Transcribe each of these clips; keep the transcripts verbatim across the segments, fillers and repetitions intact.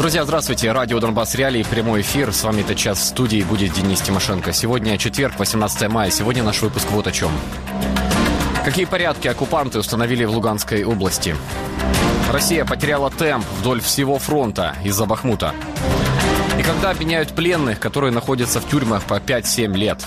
Друзья, здравствуйте. Радио «Донбасс Реалии», прямой эфир. С вами этот час в студии будет Денис Тимошенко. Сегодня четверг, восемнадцатое мая. Сегодня наш выпуск вот о чем. Какие порядки оккупанты установили в Луганской области? Россия потеряла темп вдоль всего фронта из-за Бахмута. И когда обменяют пленных, которые находятся в тюрьмах по пять-семь лет?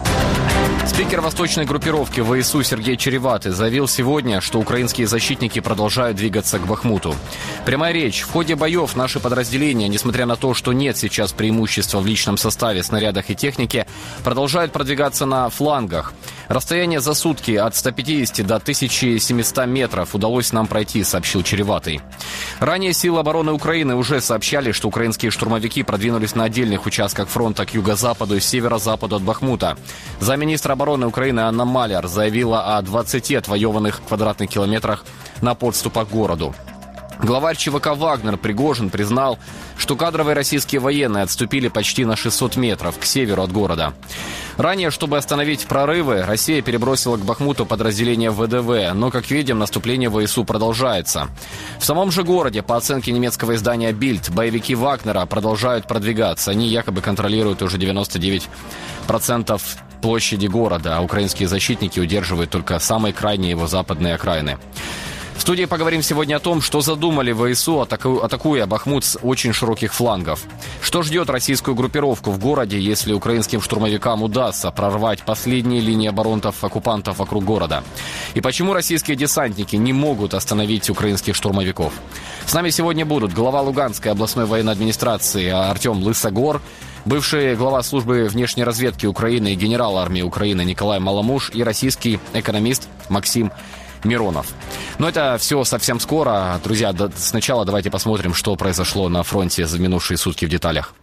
Спикер восточной группировки ВСУ Сергей Череватый заявил сегодня, что украинские защитники продолжают двигаться к Бахмуту. Прямая речь. В ходе боев наши подразделения, несмотря на то, что нет сейчас преимущества в личном составе, снарядах и технике, продолжают продвигаться на флангах. Расстояние за сутки от ста пятидесяти до тысячи семисот метров удалось нам пройти, сообщил Череватый. Ранее силы обороны Украины уже сообщали, что украинские штурмовики продвинулись на отдельных участках фронта к юго-западу и северо-западу от Бахмута. Замминистра обороны Украины Анна Маляр заявила о двадцати отвоеванных квадратных километрах на подступах к городу. Главарь ЧВК «Вагнер» Пригожин признал, что кадровые российские военные отступили почти на шестьсот метров к северу от города. Ранее, чтобы остановить прорывы, Россия перебросила к Бахмуту подразделения ВДВ, но, как видим, наступление ВСУ продолжается. В самом же городе, по оценке немецкого издания «Бильд», боевики «Вагнера» продолжают продвигаться. Они якобы контролируют уже девяносто девять процентов площади города, а украинские защитники удерживают только самые крайние его западные окраины. В студии поговорим сегодня о том, что задумали ВСУ, атаку, атакуя Бахмут с очень широких флангов. Что ждет российскую группировку в городе, если украинским штурмовикам удастся прорвать последние линии оборонцев-оккупантов вокруг города? И почему российские десантники не могут остановить украинских штурмовиков? С нами сегодня будут глава Луганской областной военной администрации Артем Лысогор, бывший глава службы внешней разведки Украины и генерал армии Украины Николай Маломуш и российский экономист Максим Миронов. Но это все совсем скоро. Друзья, сначала давайте посмотрим, что произошло на фронте за минувшие сутки в деталях.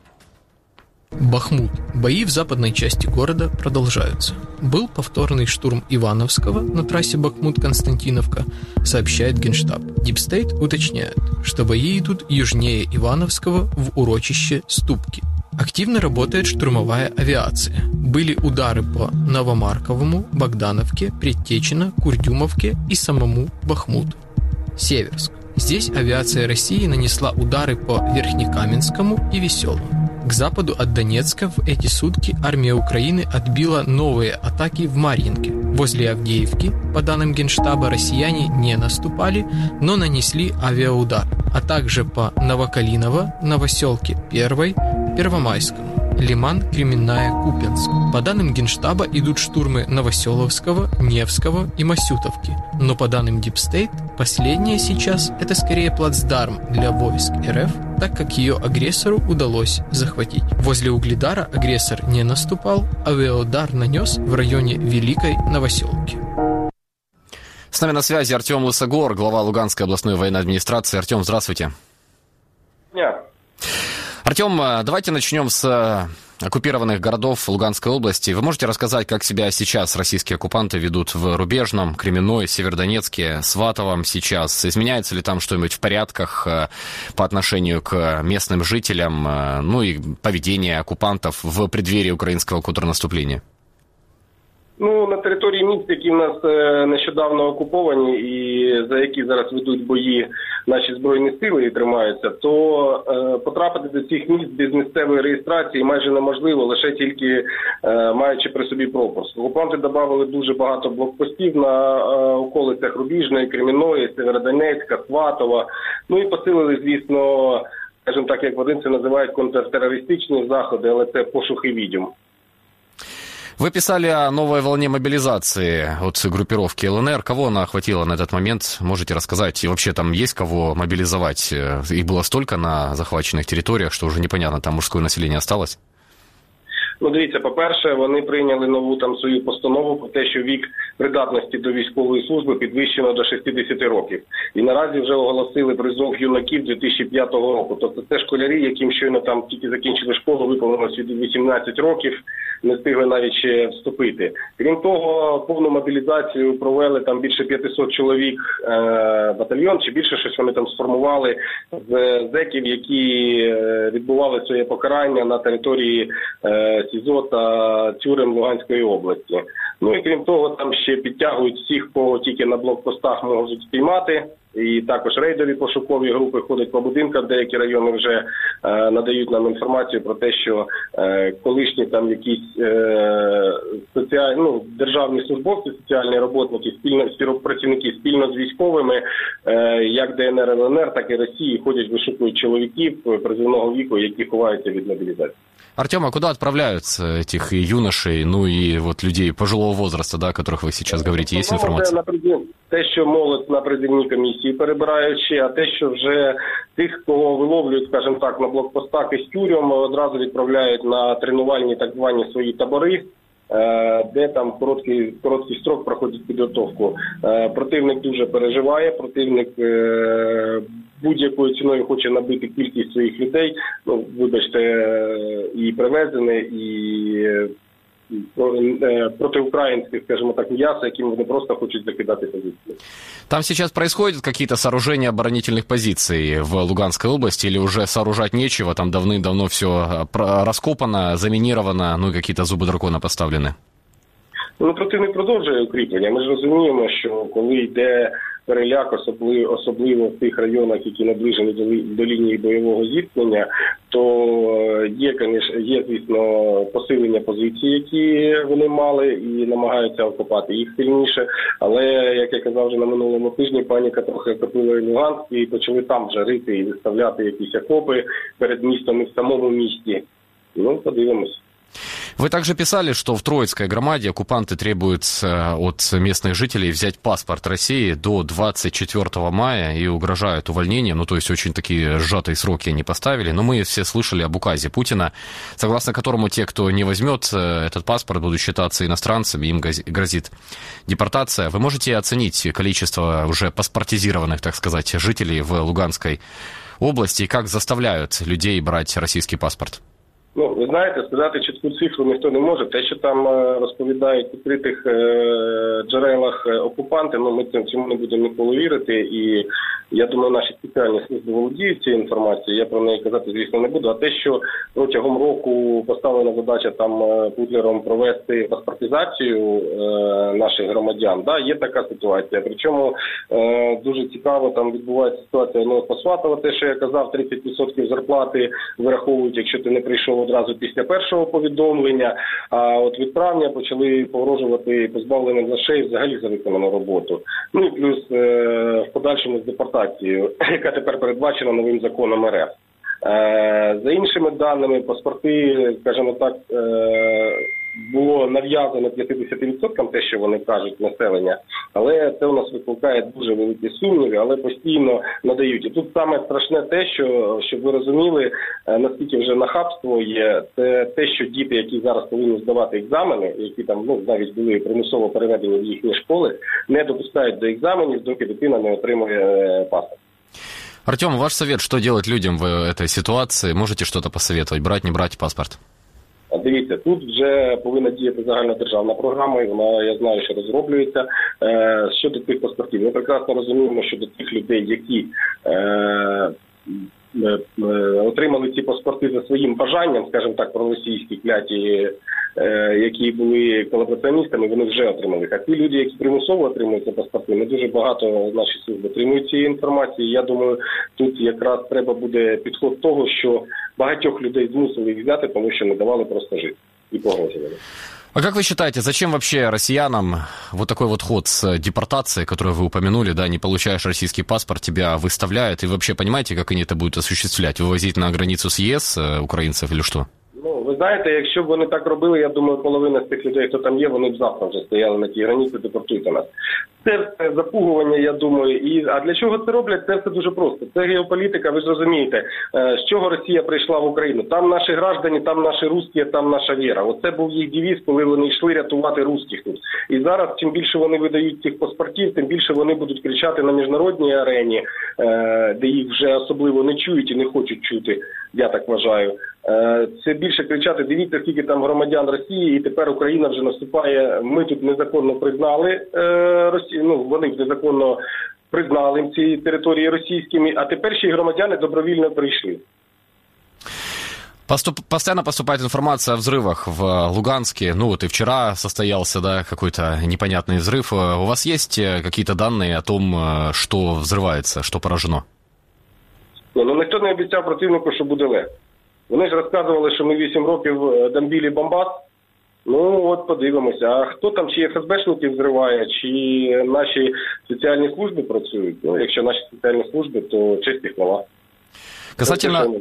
Бахмут. Бои в западной части города продолжаются. Был повторный штурм Ивановского на трассе Бахмут-Константиновка, сообщает Генштаб. Дипстейт уточняет, что бои идут южнее Ивановского в урочище Ступки. Активно работает штурмовая авиация. Были удары по Новомарковому, Богдановке, Предтечино, Курдюмовке и самому Бахмуту. Северск. Здесь авиация России нанесла удары по Верхнекаменскому и Веселому. К западу от Донецка в эти сутки армия Украины отбила новые атаки в Марьинке. Возле Авдеевки, по данным Генштаба, россияне не наступали, но нанесли авиаудар, а также по Новокалиново, Новоселке первой, Первомайскому, Лиман, Кременная, Купенск. По данным Генштаба идут штурмы Новоселовского, Невского и Масютовки. Но по данным Дипстейт, последняя сейчас это скорее плацдарм для войск РФ, так как ее агрессору удалось захватить. Возле Угледара агрессор не наступал, авиаудар нанес в районе Великой Новоселки. С нами на связи Артем Лысогор, глава Луганской областной военной администрации. Артем, здравствуйте. Дня. Артем, давайте начнем с оккупированных городов Луганской области. Вы можете рассказать, как себя сейчас российские оккупанты ведут в Рубежном, Кременной, Северодонецке, Сватовом сейчас? Изменяется ли там что-нибудь в порядках по отношению к местным жителям, ну и поведение оккупантов в преддверии украинского контрнаступления? Ну, на території міст, які в нас е, нещодавно окуповані і за які зараз ведуть бої наші Збройні сили і тримаються, то е, потрапити до цих міст без місцевої реєстрації майже неможливо, лише тільки е, маючи при собі пропуск. Окупанти додали дуже багато блокпостів на е, околицях Рубіжної, Кремінної, Северодонецька, Сватова, ну і посилили, звісно, скажімо так, як вони це називають, контртеррористичні заходи, але це пошук і відьом. Вы писали о новой волне мобилизации от группировки ЛНР. Кого она охватила на этот момент? Можете рассказать? И вообще там есть кого мобилизовать? Их было столько на захваченных территориях, что уже непонятно, там мужское население осталось? Ну, дивіться, по-перше, вони прийняли нову там свою постанову про те, що вік придатності до військової служби підвищено до шістдесят років. І наразі вже оголосили призов юнаків дві тисячі п'ятого року. Тобто це школярі, яким щойно там тільки закінчили школу, виповнилося вісімнадцять років, не встигли навіть ще вступити. Крім того, повну мобілізацію провели там більше п'ятсот чоловік е, батальйон, чи більше щось вони там сформували з зеків, які відбували своє покарання на території е, СІЗО та тюрем Луганської області. Ну і крім того, там ще підтягують всіх, кого тільки на блокпостах можуть спіймати. І також рейдові пошукові групи ходять по будинках, деякі райони вже е, надають нам інформацію про те, що е, колишні там якісь е, соціаль... ну, державні службовці, соціальні роботники, спільно, працівники спільно з військовими, е, як Де Ен Ер, Ел Ен Ер, так і Росії, ходять, вишукують чоловіків призовного віку, які ховаються від мобілізації. Артем, а куда отправляются этих и юношей, ну и вот людей пожилого возраста, да, о которых вы сейчас говорите? Есть информация? Те, що молодь на призовній комісії перебираючи, а те, що вже тих, кого виловлюють, скажімо так, на блокпостах із тюрем, одразу відправляють на тренувальні так звані свої табори, де там короткий, короткий строк проходить підготовку. Противник дуже переживає, противник будь-якою ціною хоче набити кількість своїх людей, ну, вибачте, і привезене, і протиукраїнських, скажімо так, м'яса, яким вони просто хочуть закидати позиції. Там сейчас происходят какие-то сооружения оборонительных позиций в Луганской области, или уже сооружать нечего, там давным-давно все раскопано, заминировано, ну и какие-то зубы дракона поставлены? Ну, противник продовжує укріплення. Ми ж розуміємо, що коли йде переляк, особливо, особливо в тих районах, які наближені до, до лінії бойового зіткнення, то є, конечно, є, звісно, посилення позицій, які вони мали, і намагаються окупати їх сильніше. Але, як я казав вже на минулому тижні, паніка трохи охопила і Луганськ, і почали там вже рити і виставляти якісь окопи перед містом і в самому місті. Ну, подивимось. Вы также писали, что в Троицкой громаде оккупанты требуют от местных жителей взять паспорт России до двадцать четвёртого мая и угрожают увольнением. Ну, то есть очень такие сжатые сроки они поставили. Но мы все слышали об указе Путина, согласно которому те, кто не возьмет этот паспорт, будут считаться иностранцами, им грозит депортация. Вы можете оценить количество уже паспортизированных, так сказать, жителей в Луганской области и как заставляют людей брать российский паспорт? Ну, ви знаєте, сказати чітку цифру ніхто не може. Те, що там розповідають в відкритих е- джерелах окупанти, ну, ми цьому не будемо ніколи вірити. І я думаю, наші спеціальні служби володіють цією інформацією, я про неї казати, звісно, не буду. А те, що протягом року поставлена задача там Путлером провести паспортизацію е- наших громадян, да, є така ситуація. Причому е- дуже цікаво там відбувається ситуація, ну, по Сватова, те, що я казав, тридцять відсотків зарплати вираховують, якщо ти не прийшов одразу після першого повідомлення, а от від травня почали погрожувати позбавленням грошей взагалі за виконану роботу. Ну і плюс е- в подальшому з депортацією, яка тепер передбачена новим законом РФ. Е- за іншими даними, паспорти, скажімо так, е- було нав'язано п'ятдесят відсотків те, що вони кажуть, населення, але це у нас викликає дуже великі сумніви, але постійно надають. І тут саме страшне те, що, щоб ви розуміли, наскільки вже нахабство є, це те, що діти, які зараз повинні здавати екзамени, які там, ну, навіть були примусово переведені в їхні школи, не допускають до екзаменів, доки дитина не отримує паспорт. Артем, ваш совет, что делать людям в этой ситуации? Можете что-то посоветовать? Брать, не брать паспорт? Дивіться, тут вже повинна діяти загальнодержавна програма, і вона, я знаю, що розроблюється. Е, щодо тих паспортів, ми прекрасно розуміємо, що до тих людей, які е, е, е, отримали ці паспорти за своїм бажанням, скажімо так, проросійські кляті, е, які були колабораціоністами, вони вже отримали. А ті люди, які примусово отримують ці паспорти, не дуже багато наші служби отримують цієї інформації. Я думаю, тут якраз треба буде підход того, що багатьох людей змусили їх взяти, тому що не давали просто жити і погрожували. А как вы считаете, зачем вообще россиянам вот такой вот ход с депортацией, которую вы упомянули, да, не получаешь российский паспорт, тебя выставляют, и вообще понимаете, как они это будут осуществлять? Вывозить на границу с ЕС украинцев или что? Ну, ви знаєте, якщо б вони так робили, я думаю, половина з тих людей, хто там є, вони б завтра вже стояли на тій границі, депортуйте нас. Це все запугування, я думаю. І, а для чого це роблять? Це все дуже просто. Це геополітика, ви ж розумієте, з чого Росія прийшла в Україну. Там наші граждані, там наші русські, там наша віра. Оце був їх девіз, коли вони йшли рятувати русських тут. І зараз, чим більше вони видають цих паспортів, тим більше вони будуть кричати на міжнародній арені, де їх вже особливо не чують і не хочуть чути, я так вважаю. Це більше кричати, дивіться, скільки там громадян Росії, і тепер Україна вже наступає, ми тут незаконно признали Росію, ну, вони незаконно признали ці території російськими, а тепер ще й громадяни добровільно прийшли. Поступ... Постоянно поступает информация о взрывах в Луганске. Ну вот и вчера состоялся, да, какой-то непонятный взрыв. У вас есть какие-то данные о том, что взрывается, что поражено? Ну, ну ніхто не обіцяв противнику, що буде легко. Вони ж розказували, що ми вісім років бомбили Бомбас. Ну, от подивимося. А хто там, чи еф ес бешники взриває, чи наші соціальні служби працюють? Ну, якщо наші соціальні служби, то честь і хвала. Касательно,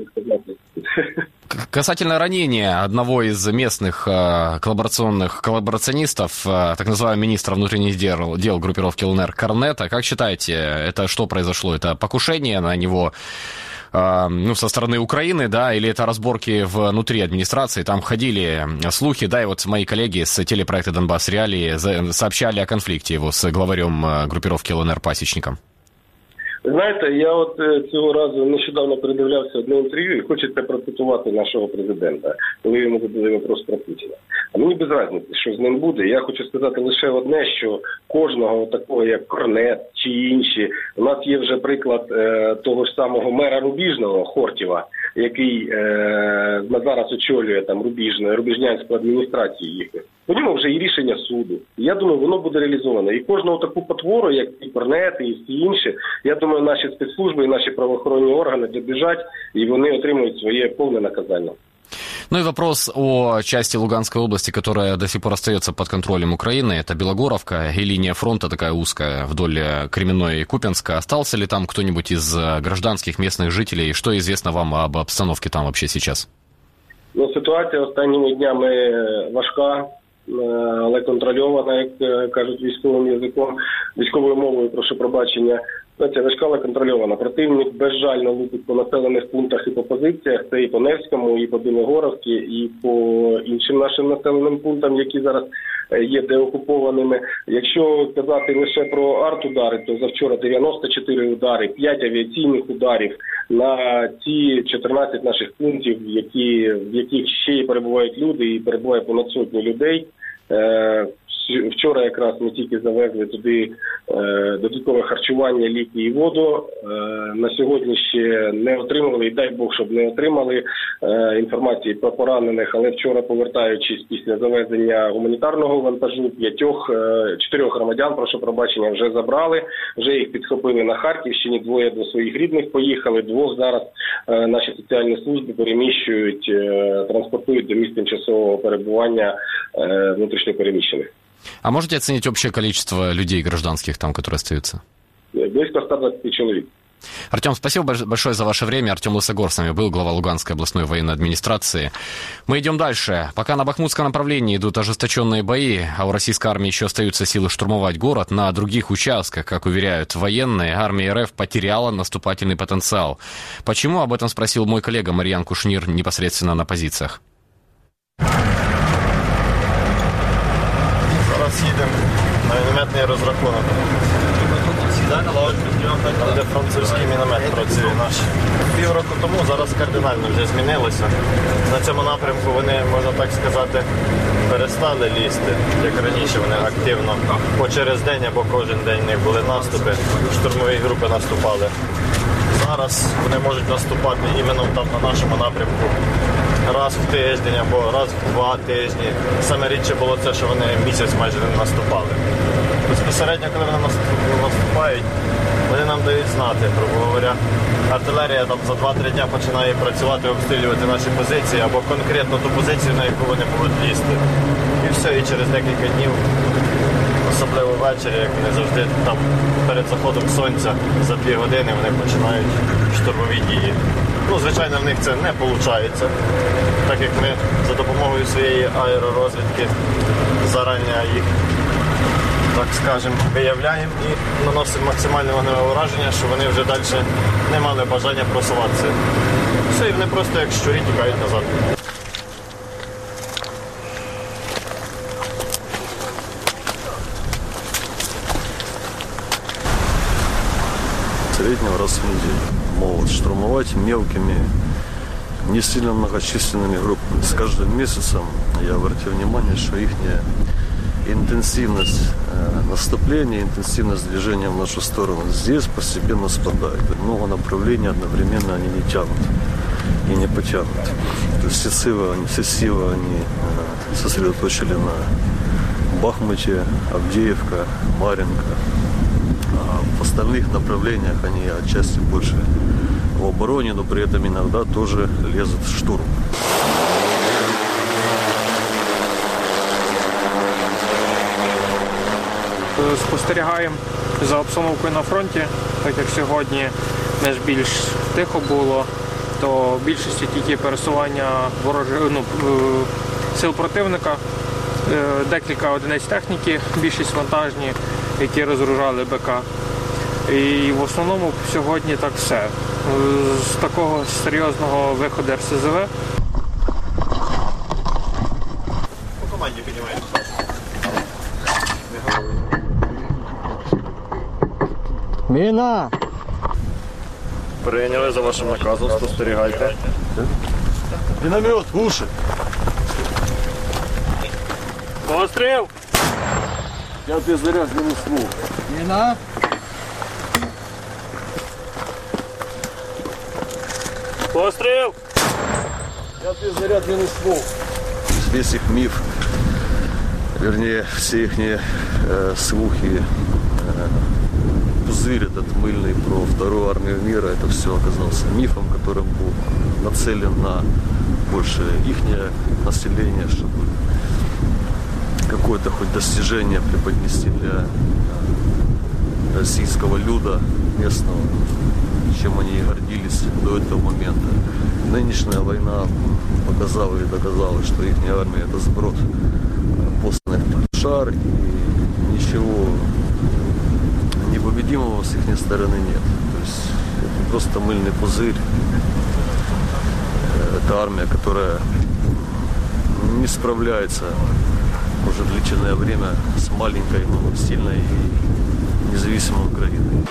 касательно ранения одного из местных э, коллаборационных коллаборационистов, э, так называемого министра внутренних дел, дел группировки ЛНР Корнета, как считаете, это что произошло? Это покушение на него э, ну, со стороны Украины, да, или это разборки внутри администрации? Там ходили слухи, да, и вот мои коллеги с телепроекта «Донбасс Реалии» сообщали о конфликте его с главарем группировки ЛНР Пасічником. Знаєте, я от цього разу нещодавно передивлявся одне інтерв'ю і хочеться процитувати нашого президента, коли йому задали вопрос про Путіна. А мені без різниці, що з ним буде. Я хочу сказати лише одне, що кожного такого, як Корнет чи інші, у нас є вже приклад е, того ж самого мера Рубіжного, Хортєва, який е, зараз очолює там Рубіжну, Рубіжнянську адміністрацію їхню. У ньому вже є рішення суду. Я думаю, воно буде реалізовано. І кожного таку потвору, як і Корнет, і всі інші, я думаю, наші спецслужби і наші правоохоронні органи добіжать, і вони отримують своє повне наказання. Ну и вопрос о части Луганской области, которая до сих пор остается под контролем Украины. Это Белогоровка и линия фронта такая узкая вдоль Кременной и Купянска. Остался ли там кто-нибудь из гражданских местных жителей? Что известно вам об обстановке там вообще сейчас? Ну, ситуація останніми днями важка, але контрольована, як кажуть військовим язиком, військовою мовою, прошу пробачення. Це важка, але контрольована. Противник безжально лупить по населених пунктах і по позиціях. Це і по Невському, і по Білогоровці, і по іншим нашим населеним пунктам, які зараз є деокупованими. Якщо казати лише про арт-удари, то завчора дев'яносто чотири удари, п'ять авіаційних ударів на ці чотирнадцять наших пунктів, які, в яких ще й перебувають люди, і перебуває понад сотні людей. Вчора якраз ми тільки завезли туди е, додаткове харчування, ліки і воду. Е, на сьогодні ще не отримали, і дай Бог, щоб не отримали е, інформації про поранених, але вчора, повертаючись після завезення гуманітарного вантажу, п'ятьох, е, чотирьох громадян, прошу пробачення, вже забрали, вже їх підхопили на Харківщині, двоє до своїх рідних поїхали, двох зараз е, наші соціальні служби переміщують, е, транспортують до місць тимчасового перебування е, внутрішньопереміщених. А можете оценить общее количество людей гражданских там, которые остаются? Близко ста двадцати человек. Артем, спасибо большое за ваше время. Артем Лысогор с нами был, глава Луганской областной военной администрации. Мы идем дальше. Пока на Бахмутском направлении идут ожесточенные бои, а у российской армии еще остаются силы штурмовать город, на других участках, как уверяют военные, армия РФ потеряла наступательный потенциал. Почему? Об этом спросил мой коллега Марьян Кушнир непосредственно на позициях. Їдемо на мінометний розрахунок, де французький міномет працює наш. Півроку тому зараз кардинально вже змінилося. На цьому напрямку вони, можна так сказати, перестали лізти, як раніше вони активно, по через день або кожен день в них були наступи, штурмові групи наступали. Зараз вони можуть наступати іменно там на нашому напрямку раз в тиждень або раз в два тижні. Саме рідше було це, що вони місяць майже не наступали. Безпосередньо, коли вони наступають, вони нам дають знати, грубо говоря. Артилерія там за два-три дня починає працювати, обстрілювати наші позиції або конкретно ту позицію, на яку вони будуть лізти. І все, і через декілька днів, особливо ввечері, як вони завжди там перед заходом сонця за дві години вони починають штурмові дії. Ну, звичайно, в них це не виходить, так як ми за допомогою своєї аеророзвідки зарані їх, так скажемо, виявляємо і наносимо максимальне вогневе ураження, що вони вже далі не мали бажання просуватися. Все, і вони просто як щурі тікають назад. Среднего раз в неделю могут штурмовать мелкими, не сильно многочисленными группами. С каждым месяцем я обратил внимание, что их интенсивность наступления, интенсивность движения в нашу сторону здесь постепенно спадает. Много направлений одновременно они не тянут. и не потянут. То есть все силы, все силы они сосредоточили на Бахмуте, Авдеевка, Марьинка. А в остальных направлениях они отчасти больше в обороне, но при этом иногда тоже лезут в штурм. Спостерігаємо за обстановкою на фронті, так як сьогодні не ж більш тихо було, то в більшості тільки пересування ворожих, ну, сил противника, декілька одиниць техніки, більшість вантажні, які розгружали БК. І в основному сьогодні так все. З такого серйозного виходу РСЗВ. По команді піднімаємо. Міна! Прийняли за вашим наказом, спостерігайте. Миномет, в уши! Постріл! Пятый заряд, минус ствол. Міна! Постріл! Пятый заряд, минус ствол. Весь их миф, вернее, все их э, слухи, э, пузырь этот мыльный про вторую армию мира, это все оказался мифом, которым был нацелен на больше ихнее население, чтобы какое-то хоть достижение преподнести для российского люда местного, чем они и гордились до этого момента. Нынешняя война показала и доказала, что их армия это сброд посланных шар, и ничего непобедимого с их стороны нет. То есть это просто мыльный пузырь. Это армия, которая не справляется уже длительное время с маленькой, но сильной и независимой Украиной.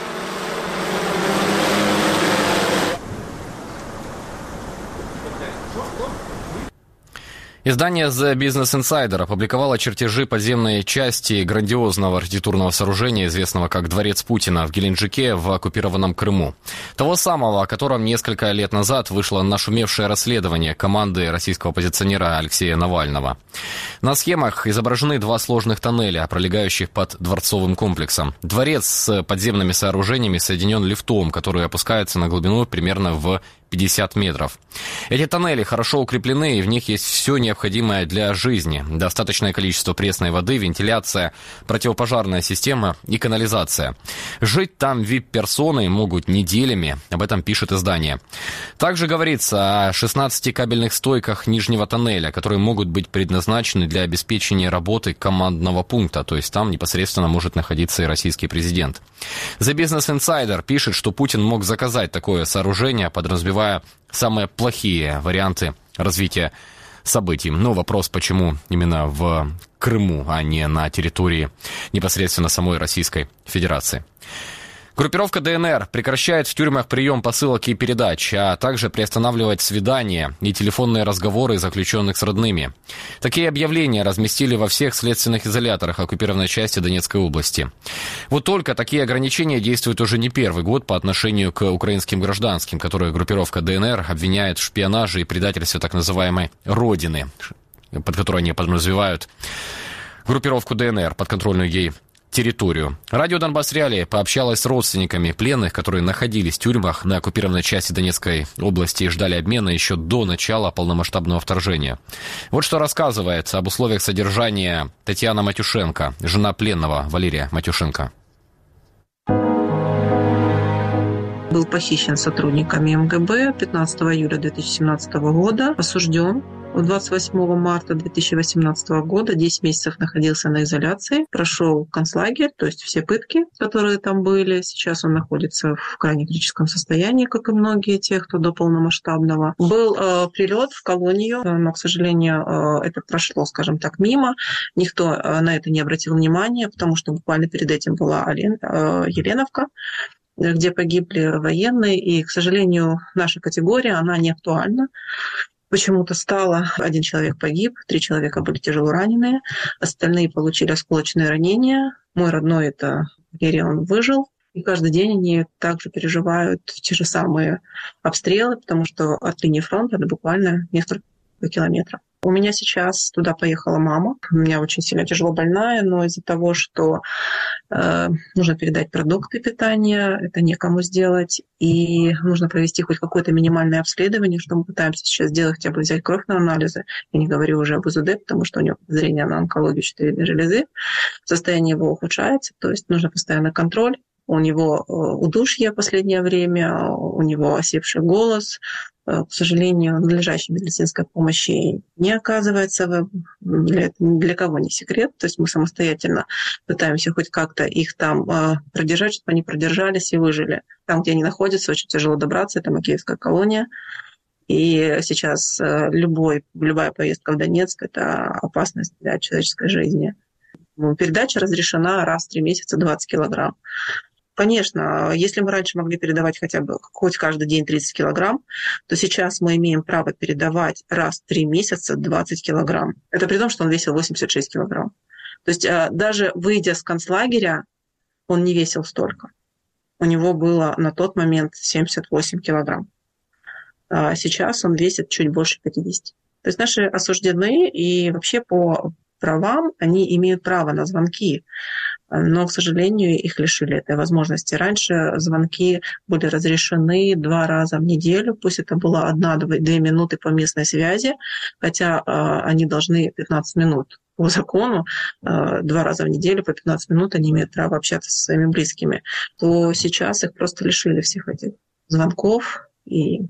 Издание The Business Insider опубликовало чертежи подземной части грандиозного архитектурного сооружения, известного как Дворец Путина в Геленджике в оккупированном Крыму. Того самого, о котором несколько лет назад вышло нашумевшее расследование команды российского оппозиционера Алексея Навального. На схемах изображены два сложных тоннеля, пролегающих под дворцовым комплексом. Дворец с подземными сооружениями соединен лифтом, который опускается на глубину примерно в пятьдесят метров. Эти тоннели хорошо укреплены, и в них есть все необходимое для жизни. Достаточное количество пресной воды, вентиляция, противопожарная система и канализация. Жить там ви ай пи-персоны могут неделями, об этом пишет издание. Также говорится о шестнадцати кабельных стойках нижнего тоннеля, которые могут быть предназначены для обеспечения работы командного пункта, то есть там непосредственно может находиться и российский президент. The Business Insider пишет, что Путин мог заказать такое сооружение, подразумевая самые плохие варианты развития событий. Но вопрос, почему именно в Крыму, а не на территории непосредственно самой Российской Федерации. Группировка ДНР прекращает в тюрьмах прием посылок и передач, а также приостанавливает свидания и телефонные разговоры заключенных с родными. Такие объявления разместили во всех следственных изоляторах оккупированной части Донецкой области. Вот только такие ограничения действуют уже не первый год по отношению к украинским гражданским, которые группировка ДНР обвиняет в шпионаже и предательстве так называемой «Родины», под которой они подразумевают группировку ДНР, подконтрольную ей территорию. Радио Донбасс Реалии пообщалась с родственниками пленных, которые находились в тюрьмах на оккупированной части Донецкой области и ждали обмена еще до начала полномасштабного вторжения. Вот что рассказывает об условиях содержания Татьяна Матюшенко, жена пленного Валерия Матюшенко. Был похищен сотрудниками эм гэ бэ пятнадцатого июля две тысячи семнадцатого года, осужден. двадцать восьмого марта две тысячи восемнадцатого года десять месяцев находился на изоляции, прошел концлагерь, то есть все пытки, которые там были. Сейчас он находится в крайне критическом состоянии, как и многие те, кто до полномасштабного. Был э, прилет в колонию, но, к сожалению, э, это прошло, скажем так, мимо. Никто э, на это не обратил внимания, потому что буквально перед этим была Олен, э, Еленовка, где погибли военные, и, к сожалению, наша категория, она не актуальна. Почему-то стало, один человек погиб, три человека были тяжело раненые, остальные получили осколочные ранения. Мой родной, это Валерий, он выжил. И каждый день они также переживают те же самые обстрелы, потому что от линии фронта это буквально несколько километров. У меня сейчас туда поехала мама. У меня очень сильно тяжело больная, но из-за того, что э, нужно передать продукты питания, это некому сделать, и нужно провести хоть какое-то минимальное обследование, что мы пытаемся сейчас сделать, хотя бы взять кровь на анализы. Я не говорю уже об УЗД, потому что у него подозрение на онкологию щитовидной железы. Состояние его ухудшается, то есть нужно постоянный контроль. У него удушье в последнее время, у него осипший голос. К сожалению, надлежащей медицинской помощи не оказывается. Для, для кого не секрет. То есть мы самостоятельно пытаемся хоть как-то их там продержать, чтобы они продержались и выжили. Там, где они находятся, очень тяжело добраться. Это Макеевская колония. И сейчас любой, любая поездка в Донецк – это опасность для человеческой жизни. Передача разрешена раз в три месяца двадцать килограмм. Конечно, если мы раньше могли передавать хотя бы хоть каждый день тридцать килограмм, то сейчас мы имеем право передавать раз в три месяца двадцать килограмм. Это при том, что он весил восемьдесят шесть килограмм. То есть даже выйдя с концлагеря, он не весил столько. У него было на тот момент семьдесят восемь килограмм. А сейчас он весит чуть больше пятьдесят. То есть наши осужденные и вообще по правам они имеют право на звонки. Но, к сожалению, их лишили этой возможности. Раньше звонки были разрешены два раза в неделю, пусть это было одна-две минуты по местной связи, хотя э, они должны пятнадцать минут по закону, э, два раза в неделю по пятнадцать минут они имеют право общаться со своими близкими. То сейчас их просто лишили всех этих звонков. И,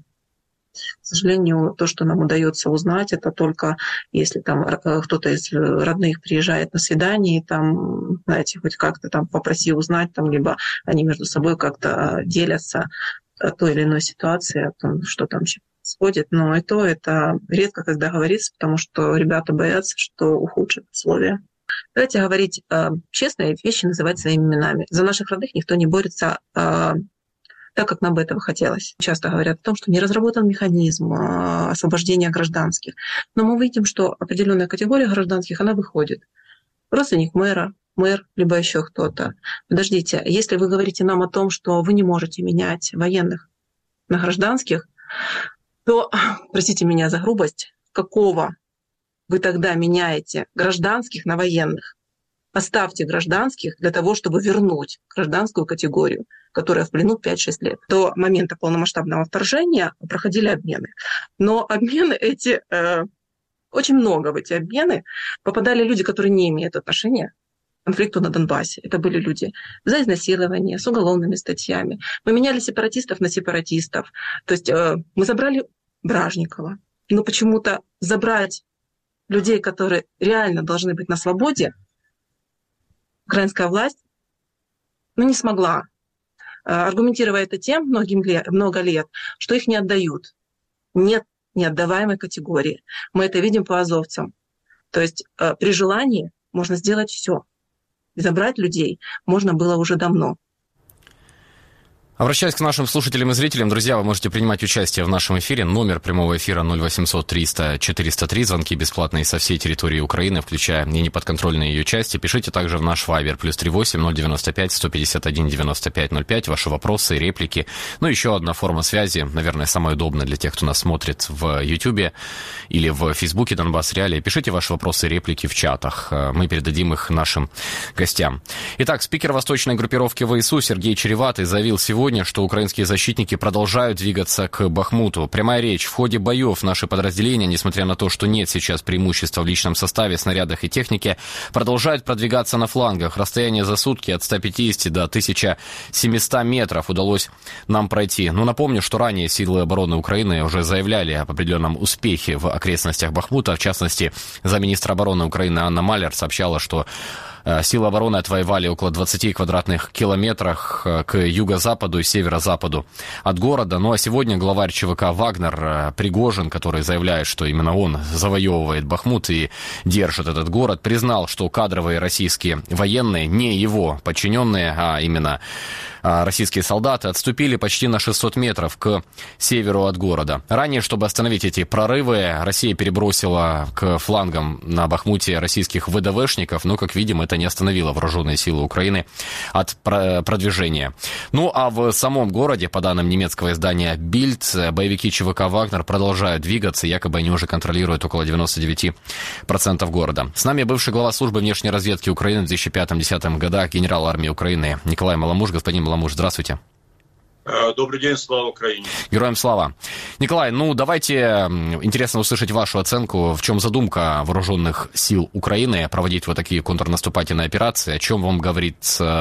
к сожалению, то, что нам удается узнать, это только если там кто-то из родных приезжает на свидание, и там, знаете, хоть как-то там попроси узнать, там, либо они между собой как-то делятся о той или иной ситуации, о том, что там происходит. Но и то это редко когда говорится, потому что ребята боятся, что ухудшат условия. Давайте говорить э, честно и вещи называть своими именами. За наших родных никто не борется э, так, как нам бы этого хотелось. Часто говорят о том, что не разработан механизм освобождения гражданских. Но мы видим, что определенная категория гражданских, она выходит. Родственник мэра, мэр, либо еще кто-то. Подождите, если вы говорите нам о том, что вы не можете менять военных на гражданских, то, простите меня за грубость, какого вы тогда меняете гражданских на военных? Оставьте гражданских для того, чтобы вернуть гражданскую категорию, которая в плену пять-шесть лет. До момента полномасштабного вторжения проходили обмены. Но обмены эти, э, очень много в эти обмены попадали люди, которые не имеют отношения к конфликту на Донбассе. Это были люди за изнасилование, с уголовными статьями. Мы меняли сепаратистов на сепаратистов. То есть э, мы забрали Бражникова. Но почему-то забрать людей, которые реально должны быть на свободе, украинская власть ну, не смогла, аргументируя это тем многим лет, много лет, что их не отдают. Нет неотдаваемой категории. Мы это видим по азовцам. То есть при желании можно сделать все. Забрать людей можно было уже давно. Обращаясь к нашим слушателям и зрителям, друзья, вы можете принимать участие в нашем эфире. Номер прямого эфира ноль восемьсот триста четыреста три. Звонки бесплатные со всей территории Украины, включая и неподконтрольные ее части. Пишите также в наш Вайбер плюс три восемь ноль девяносто пять сто пятьдесят один девяносто пять ноль пять. Ваши вопросы, реплики. Ну, еще одна форма связи, наверное, самая удобная для тех, кто нас смотрит в Ютубе или в Фейсбуке Донбасс Реалии. Пишите ваши вопросы, реплики в чатах. Мы передадим их нашим гостям. Итак, спикер восточной группировки ВСУ Сергей Череватый заявил сегодня, что украинские защитники продолжают двигаться к Бахмуту. Прямая речь. В ходе боев наши подразделения, несмотря на то, что нет сейчас преимущества в личном составе, снарядах и технике, продолжают продвигаться на флангах. Расстояние за сутки от ста пятидесяти до тысячи семисот метров удалось нам пройти. Но напомню, что ранее силы обороны Украины уже заявляли об определенном успехе в окрестностях Бахмута. В частности, замминистра обороны Украины Анна Малер сообщала, что силы обороны отвоевали около двадцати квадратных километрах к юго-западу и северо-западу от города. Ну а сегодня главарь ЧВК «Вагнер» Пригожин, который заявляет, что именно он завоевывает Бахмут и держит этот город, признал, что кадровые российские военные, не его подчиненные, а именно российские солдаты отступили почти на шестьсот метров к северу от города. Ранее, чтобы остановить эти прорывы, Россия перебросила к флангам на Бахмуте российских ВДВшников, но, как видим, это не остановило вооруженные силы Украины от продвижения. Ну, а в самом городе, по данным немецкого издания Bild, боевики ЧВК «Вагнер» продолжают двигаться, якобы они уже контролируют около девяносто девять процентов города. С нами бывший глава службы внешней разведки Украины в две тысячи пятом — две тысячи десятом годах, генерал армии Украины Николай Маламуш. Господин Маламуш, здравствуйте. Добрый день, слава Украине. Героям слава. Николай, ну давайте, интересно услышать вашу оценку, в чем задумка вооруженных сил Украины проводить вот такие контрнаступательные операции, о чем вам говорит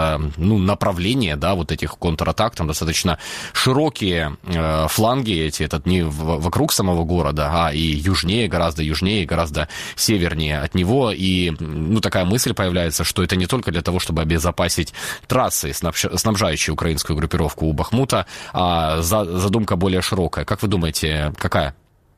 ну, направление, да, вот этих контратак, там достаточно широкие э, фланги эти, этот не в, вокруг самого города, а и южнее, гораздо южнее, гораздо севернее от него, и ну такая мысль появляется, что это не только для того, чтобы обезопасить трассы, снабжающие украинскую группировку у Бахмута, а задумка более широкая. Как вы думаете, какая?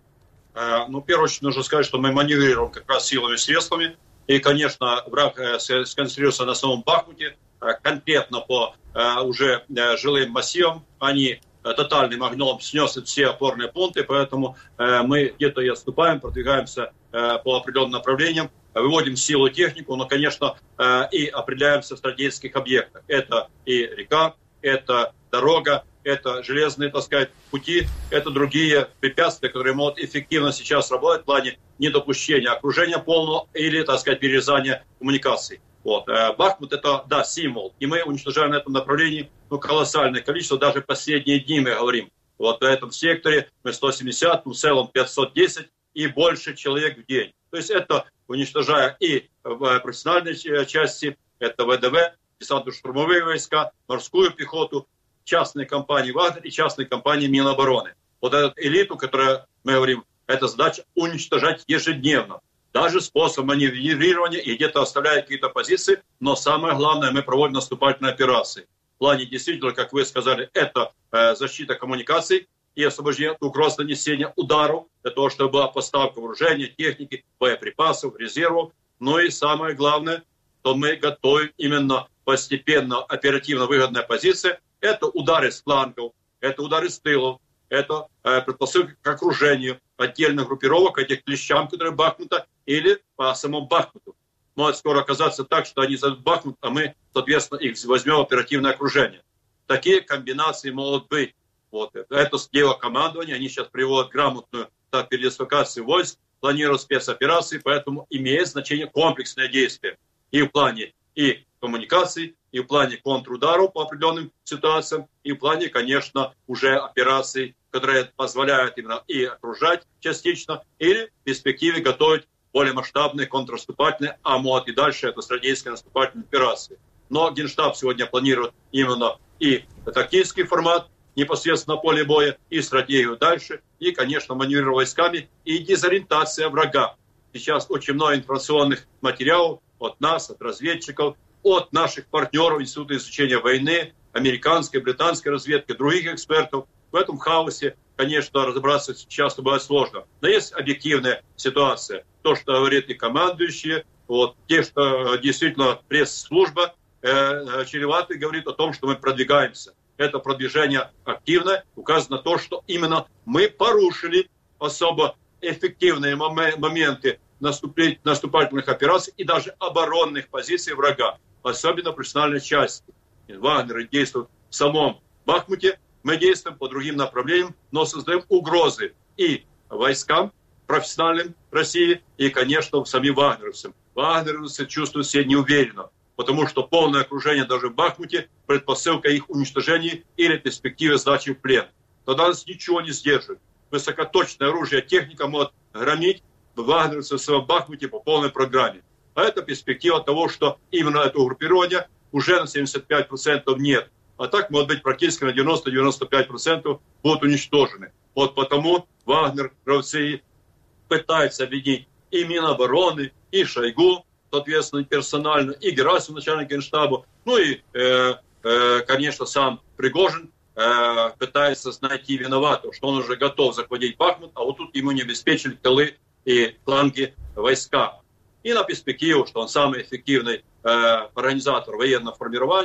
Ну, в первую очередь, нужно сказать, что мы маневрируем как раз силами и средствами. И, конечно, враг сконцентрируется на самом Бахмуте, конкретно по уже жилым массивам. Они тотальным огнем сносят все опорные пункты, поэтому мы где-то и отступаем, продвигаемся по определенным направлениям, выводим силу и технику, но, конечно, и определяемся в стратегических объектах. Это и река, это дорога, это железные, так сказать, пути, это другие препятствия, которые могут эффективно сейчас работать в плане недопущения окружения полного или, так сказать, перерезания коммуникаций. Вот. Бахмут — это, да, символ, и мы уничтожаем на этом направлении ну, колоссальное количество, даже последние дни мы говорим. Вот в этом секторе мы сто семьдесят, ну, в целом пятьсот десять и больше человек в день. То есть это уничтожая и в профессиональной части, это ВДВ, десантно-штурмовые войска, морскую пехоту, частные компании «Вагнер» и частные компании Минобороны. Вот эту элиту, которую мы говорим, это задача уничтожать ежедневно. Даже способ маневрирования и где-то оставляя какие-то позиции, но самое главное, мы проводим наступательные операции. В плане действительно, как вы сказали, это э, защита коммуникаций и освобождение от угроз нанесения ударов, для того, чтобы была поставка вооружения, техники, боеприпасов, резервов. Ну и самое главное, что мы готовим именно постепенно оперативно выгодная позиция. Это удары с флангов, это удары с тылов, это э, предпосылки к окружению отдельных группировок, этих клещам, которые Бахмута, или по самому Бахмуту. Может скоро оказаться так, что они зайдут в Бахмут, а мы, соответственно, их возьмем в оперативное окружение. Такие комбинации могут быть. Вот. Это дело командования, они сейчас приводят грамотную так, передислокацию войск, планируют спецоперации, поэтому имеет значение комплексное действие и в плане и коммуникаций, и в плане контрударов по определенным ситуациям, и в плане, конечно, уже операций, которые позволяют именно и окружать частично, или в перспективе готовить более масштабные контрнаступательные, а может и дальше это стратегические наступательные операции. Но Генштаб сегодня планирует именно и тактический формат непосредственно на поле боя, и стратегию дальше, и, конечно, маневрирование войсками, и дезориентация врага. Сейчас очень много информационных материалов от нас, от разведчиков, от наших партнеров Института изучения войны, американской, британской разведки, других экспертов. В этом хаосе, конечно, разобраться часто бывает сложно. Но есть объективная ситуация. То, что говорят и командующие, вот, те, что действительно пресс-служба э, чревато говорит о том, что мы продвигаемся. Это продвижение активное, указано на то, что именно мы порушили особо эффективные моменты наступательных операций и даже оборонных позиций врага, особенно в профессиональной части. Вагнеры действуют в самом Бахмуте, мы действуем по другим направлениям, но создаем угрозы и войскам профессиональным России, и, конечно, самим вагнеровцам. Вагнеровцы чувствуют себя неуверенно, потому что полное окружение даже в Бахмуте – предпосылка их уничтожения или перспективы сдачи в плен. Тогда нас ничего не сдерживает. Высокоточное оружие, техника может громить вагнеровцев в Бахмуте по полной программе. А это перспектива того, что именно это группирование уже на семьдесят пять процентов нет. А так, может быть, практически на девяносто — девяносто пять процентов будут уничтожены. Вот потому вагнеровцы пытаются объединить и Минобороны, и Шойгу, соответственно, персонально, и Герасимов, начальник Генштаба, ну и, э, э, конечно, сам Пригожин э, пытается найти виноватого, что он уже готов захватить Бахмут, а вот тут ему не обеспечили тылы и фланги войска. И на перспективу, что он самый эффективный э, организатор военного формирования,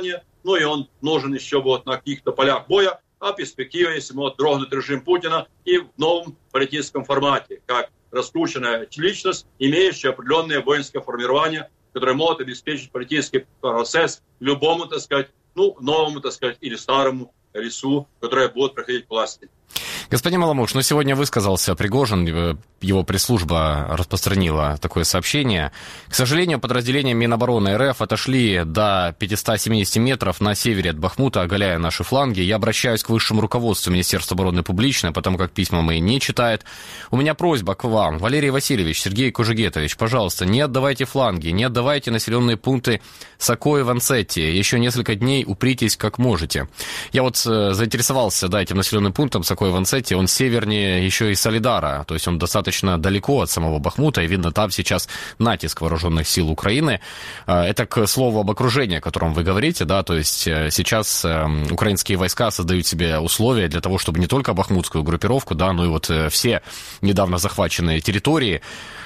ну и он нужен еще вот на каких-то полях боя, а в перспективе, если может дрогнуть режим Путина и в новом политическом формате, как раскрученная личность, имеющая определенное воинское формирование, которое может обеспечить политический процесс любому, так сказать, ну, новому, так сказать, или старому лицу, которое будет проходить к власти. Господин Маламуш, ну сегодня высказался Пригожин, его пресс-служба распространила такое сообщение. К сожалению, подразделения Минобороны РФ отошли до пятьсот семьдесят метров на севере от Бахмута, оголяя наши фланги. Я обращаюсь к высшему руководству Министерства обороны публично, потому как письма мои не читает. У меня просьба к вам, Валерий Васильевич, Сергей Кужегетович, пожалуйста, не отдавайте фланги, не отдавайте населенные пункты Сокои, Ванцетти. Еще несколько дней упритесь как можете. Я вот заинтересовался, да, этим населенным пунктом Сокои, Ванцетти. Он севернее еще и Солидара, то есть он достаточно далеко от самого Бахмута, и видно, там сейчас натиск вооруженных сил Украины. Это к слову об окружении, о котором вы говорите, да, то есть сейчас украинские войска создают себе условия для того, чтобы не только бахмутскую группировку, да, но и вот все недавно захваченные территории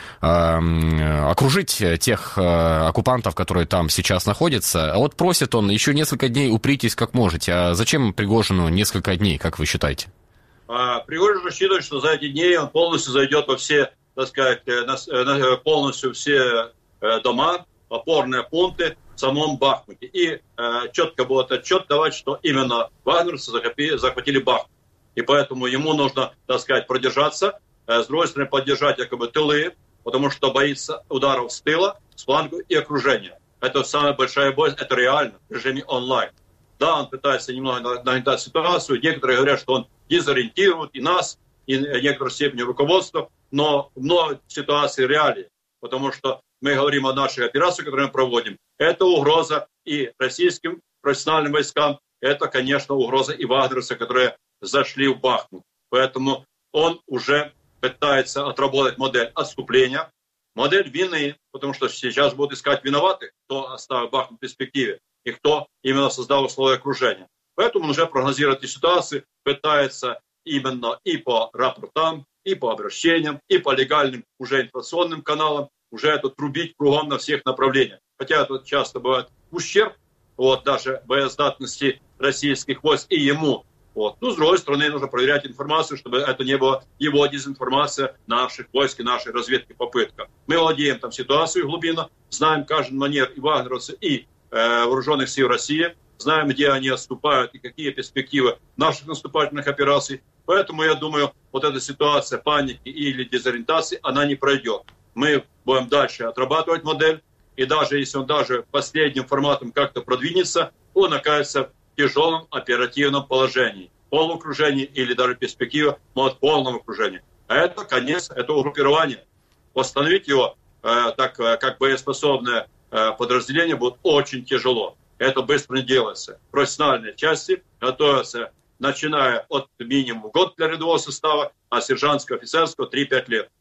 окружить тех оккупантов, которые там сейчас находятся. А вот просит он еще несколько дней упритесь как можете. А зачем Пригожину несколько дней, как вы считаете? Пригожин рассчитывает, что за эти дни он полностью зайдет во все, так сказать, полностью все дома, опорные пункты в самом Бахмуте. И четко будет отчет давать, что именно вагнерцы захватили Бахмут. И поэтому ему нужно, так сказать, продержаться, с другой стороны, поддержать якобы тылы, потому что боится ударов с тыла, с фланга и окружения. Это самая большая боль, это реально в режиме онлайн. Да, он пытается немного нагнетать ситуацию. Некоторые говорят, что он дезориентирует и нас, и в некоторой степени руководство, но много ситуаций реалии, потому что мы говорим о нашей операции, которую мы проводим. Это угроза и российским профессиональным войскам, это, конечно, угроза и вагнеровцам, которые зашли в Бахмут. Поэтому он уже пытается отработать модель отступления, модель вины, потому что сейчас будут искать виноватых, кто оставил Бахмут в перспективе и кто именно создал условия окружения. Поэтому он уже прогнозирует эти ситуации, пытается именно и по рапортам, и по обращениям, и по легальным уже информационным каналам уже это трубить кругом на всех направлениях. Хотя это часто бывает ущерб, вот, даже боездатности российских войск и ему. Вот. Ну, с другой стороны, нужно проверять информацию, чтобы это не была его дезинформация наших войск и нашей разведки попытка. Мы владеем там ситуацией глубинно, знаем каждый манер и вагнеровцев, и э, вооруженных сил России, знаем, где они отступают и какие перспективы наших наступательных операций. Поэтому, я думаю, вот эта ситуация паники или дезориентации, она не пройдет. Мы будем дальше отрабатывать модель, и даже если он даже последним форматом как-то продвинется, он окажется в тяжелом оперативном положении, полуокружении или даже перспектива может полном окружении. А это конец этого группирования. Восстановить его э, так, э, как боеспособное э, подразделение будет очень тяжело. Это быстро не делается. Профессиональные части готовятся, начиная от минимум год для рядового состава, а сержантского, офицерского три-пять лет.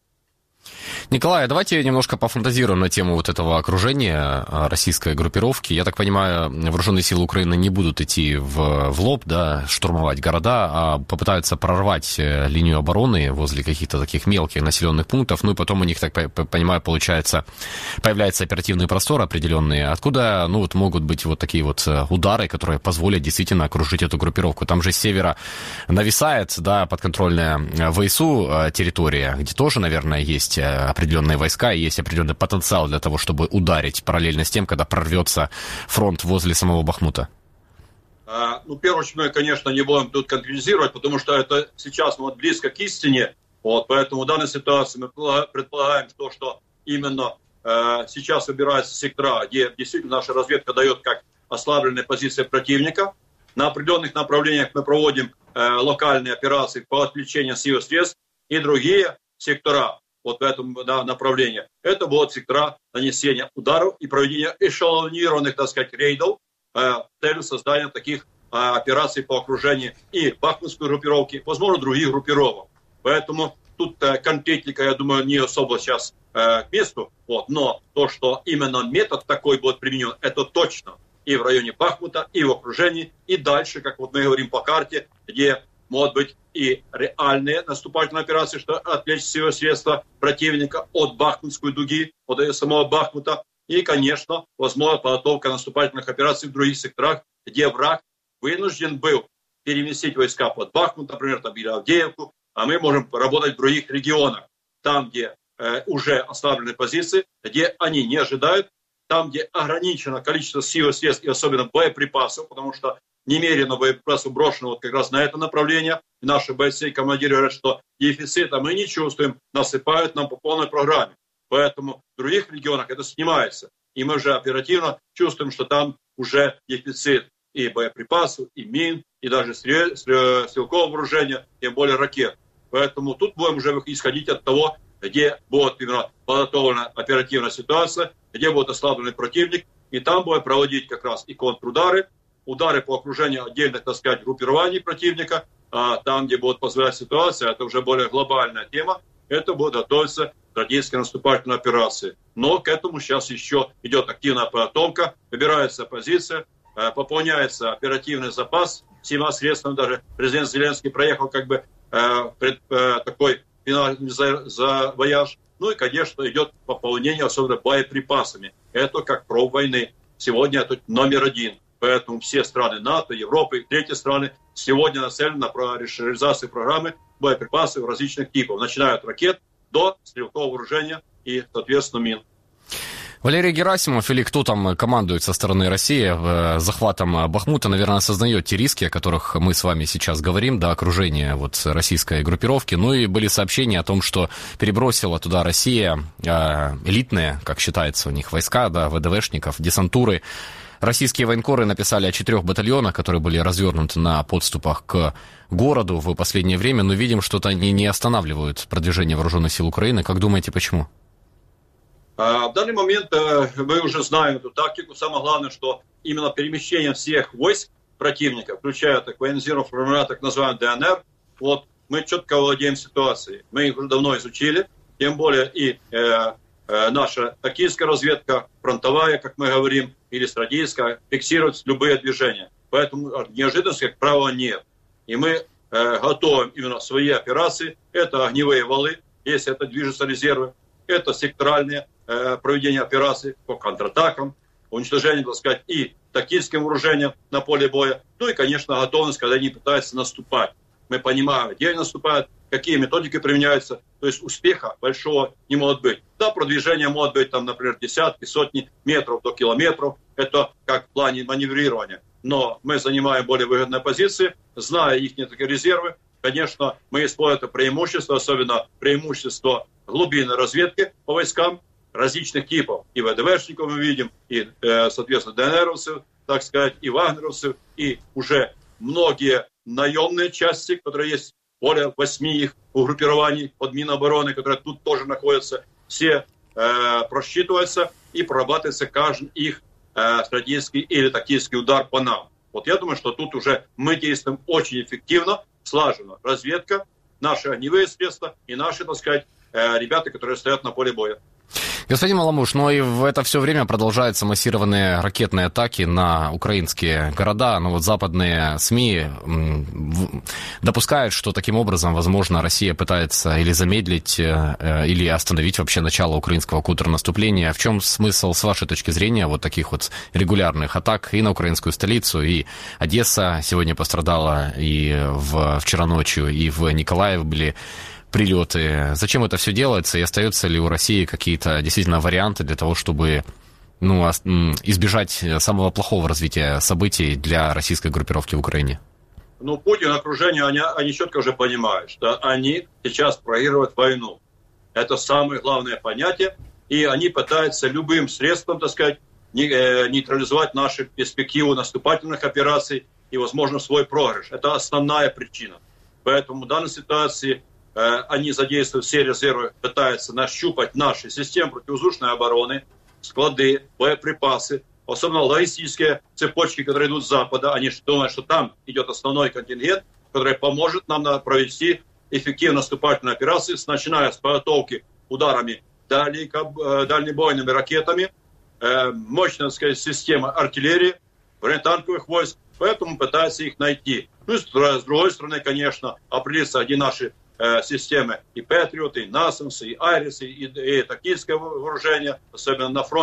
Николай, давайте немножко пофантазируем на тему вот этого окружения российской группировки. Я так понимаю, вооруженные силы Украины не будут идти в, в лоб, да, штурмовать города, а попытаются прорвать линию обороны возле каких-то таких мелких населенных пунктов. Ну и потом у них, так понимаю, получается, появляется оперативный простор определенный, откуда, ну вот, могут быть вот такие вот удары, которые позволят действительно окружить эту группировку. Там же с севера нависает, да, подконтрольная ВСУ территория, где тоже, наверное, есть определенные войска и есть определенный потенциал для того, чтобы ударить параллельно с тем, когда прорвется фронт возле самого Бахмута? А, ну, в первую очередь, мы, конечно, не будем тут конкретизировать, потому что это сейчас вот, близко к истине. Вот, поэтому в данной ситуации мы предполагаем то, что именно э, сейчас выбираются сектора, где действительно наша разведка дает как ослабленные позиции противника. На определенных направлениях мы проводим э, локальные операции по отвлечению сил и средств и другие сектора. Вот в этом да, направлении. Это будут сектора нанесения ударов и проведения эшелонированных, так сказать, рейдов э, с целью создания таких э, операций по окружению и бахмутской группировки, возможно, других группировок. Поэтому тут э, конкретика, я думаю, не особо сейчас э, к месту. Вот, но то, что именно метод такой будет применен, это точно. И в районе Бахмута, и в окружении, и дальше, как вот мы говорим по карте, где может быть и реальные наступательные операции, что отвлечь силы средства противника от Бахмутской дуги, от самого Бахмута. И, конечно, возможно, подготовка наступательных операций в других секторах, где враг вынужден был переместить войска под Бахмут, например, там, или Авдеевку, а мы можем работать в других регионах, там, где э, уже ослаблены позиции, где они не ожидают, там, где ограничено количество сил и средств, и особенно боеприпасов, потому что немерено боеприпасов брошено вот как раз на это направление. И наши бойцы и командиры говорят, что дефицита мы не чувствуем, насыпают нам по полной программе. Поэтому в других регионах это снимается. И мы уже оперативно чувствуем, что там уже дефицит и боеприпасов, и мин, и даже стрелкового вооружения, тем более ракет. Поэтому тут будем уже исходить от того, где будет именно подготовлена оперативная ситуация, где будет ослабленный противник, и там будем проводить как раз и контрудары, удары по окружению отдельных, так сказать, группирований противника, а там, где будет позволять ситуация, это уже более глобальная тема, это будет готовиться стратегическая наступательная операция. Но к этому сейчас еще идет активная подготовка, выбирается позиция, пополняется оперативный запас всеми средствами. Даже президент Зеленский проехал как бы э, пред, э, такой финальный за, за вояж. Ну и, конечно, идет пополнение, особенно боеприпасами. Это как проб войны. Сегодня это номер один. Поэтому все страны НАТО, Европы и третьи страны сегодня нацелены на реализацию программы боеприпасов различных типов, начиная от ракет до стрелкового вооружения и, соответственно, мин. Валерий Герасимов или кто там командует со стороны России захватом Бахмута, наверное, осознает те риски, о которых мы с вами сейчас говорим, до окружения вот российской группировки. Ну и были сообщения о том, что перебросила туда Россия элитные, как считается у них, войска, да, ВДВшников, десантуры. Российские военкоры написали о четырех батальонах, которые были развернуты на подступах к городу в последнее время, но видим, что-то они не останавливают продвижение вооруженных сил Украины. Как думаете, почему? В данный момент мы уже знаем эту тактику. Самое главное, что именно перемещение всех войск противника, включая так военизированных формирований, так называемый ДНР, вот мы четко владеем ситуацией. Мы их уже давно изучили, тем более и э, э, наша тактическая разведка, фронтовая, как мы говорим, или стратегическая, фиксирует любые движения. Поэтому неожиданности, как правило, нет. И мы э, готовим именно свои операции. Это огневые валы, если это движутся резервы. Это секторальные э, проведение операций по контратакам, уничтожение, так сказать, и тактическим вооружением на поле боя. Ну и, конечно, готовность, когда они пытаются наступать. Мы понимаем, где они наступают, какие методики применяются. То есть успеха большого не может быть. Да, продвижение может быть, там, например, десятки, сотни метров до километров. Это как в плане маневрирования. Но мы занимаем более выгодные позиции, зная их резервы. Конечно, мы используем это преимущество, особенно преимущество глубинной разведки по войскам различных типов. И ВДВшников мы видим, и, э, соответственно, ДНРовцев, так сказать, и вагнеровцев, и уже многие наемные части, которые есть, более восьми их угруппирований под Минобороны, которые тут тоже находятся, все э, просчитываются и прорабатывается каждый их э, стратегический или тактический удар по нам. Вот я думаю, что тут уже мы действуем очень эффективно, слаженно. Разведка, наши огневые средства и наши, так сказать, ребята, которые стоят на поле боя. Господин Маламуш, но и в это все время продолжаются массированные ракетные атаки на украинские города. Но вот западные СМИ допускают, что таким образом, возможно, Россия пытается или замедлить, или остановить вообще начало украинского контрнаступления. В чем смысл, с вашей точки зрения, вот таких вот регулярных атак и на украинскую столицу, и Одесса сегодня пострадала, и в, вчера ночью, и в Николаев были прилеты. Зачем это все делается? И остаются ли у России какие-то действительно варианты для того, чтобы ну, избежать самого плохого развития событий для российской группировки в Украине? Ну, Путин, окружение, они, они четко уже понимают, что они сейчас проигрывают войну. Это самое главное понятие. И они пытаются любым средством, так сказать, нейтрализовать наши перспективы наступательных операций и, возможно, свой проигрыш. Это основная причина. Поэтому в данной ситуации они задействуют все резервы, пытаются нащупать наши системы противовоздушной обороны, склады, боеприпасы, особенно логистические цепочки, которые идут с запада. Они думают, что там идет основной контингент, который поможет нам провести эффективно наступательные операции, начиная с подготовки ударами дальнебойными ракетами, мощная, так сказать, система артиллерии, бронетанковых войск. Поэтому пытаются их найти. Ну и с другой стороны, конечно, определиться, где наши системы и Патриоты, и Насамсы, и Айрисы, и, и тактическое вооружение, особенно на фронте.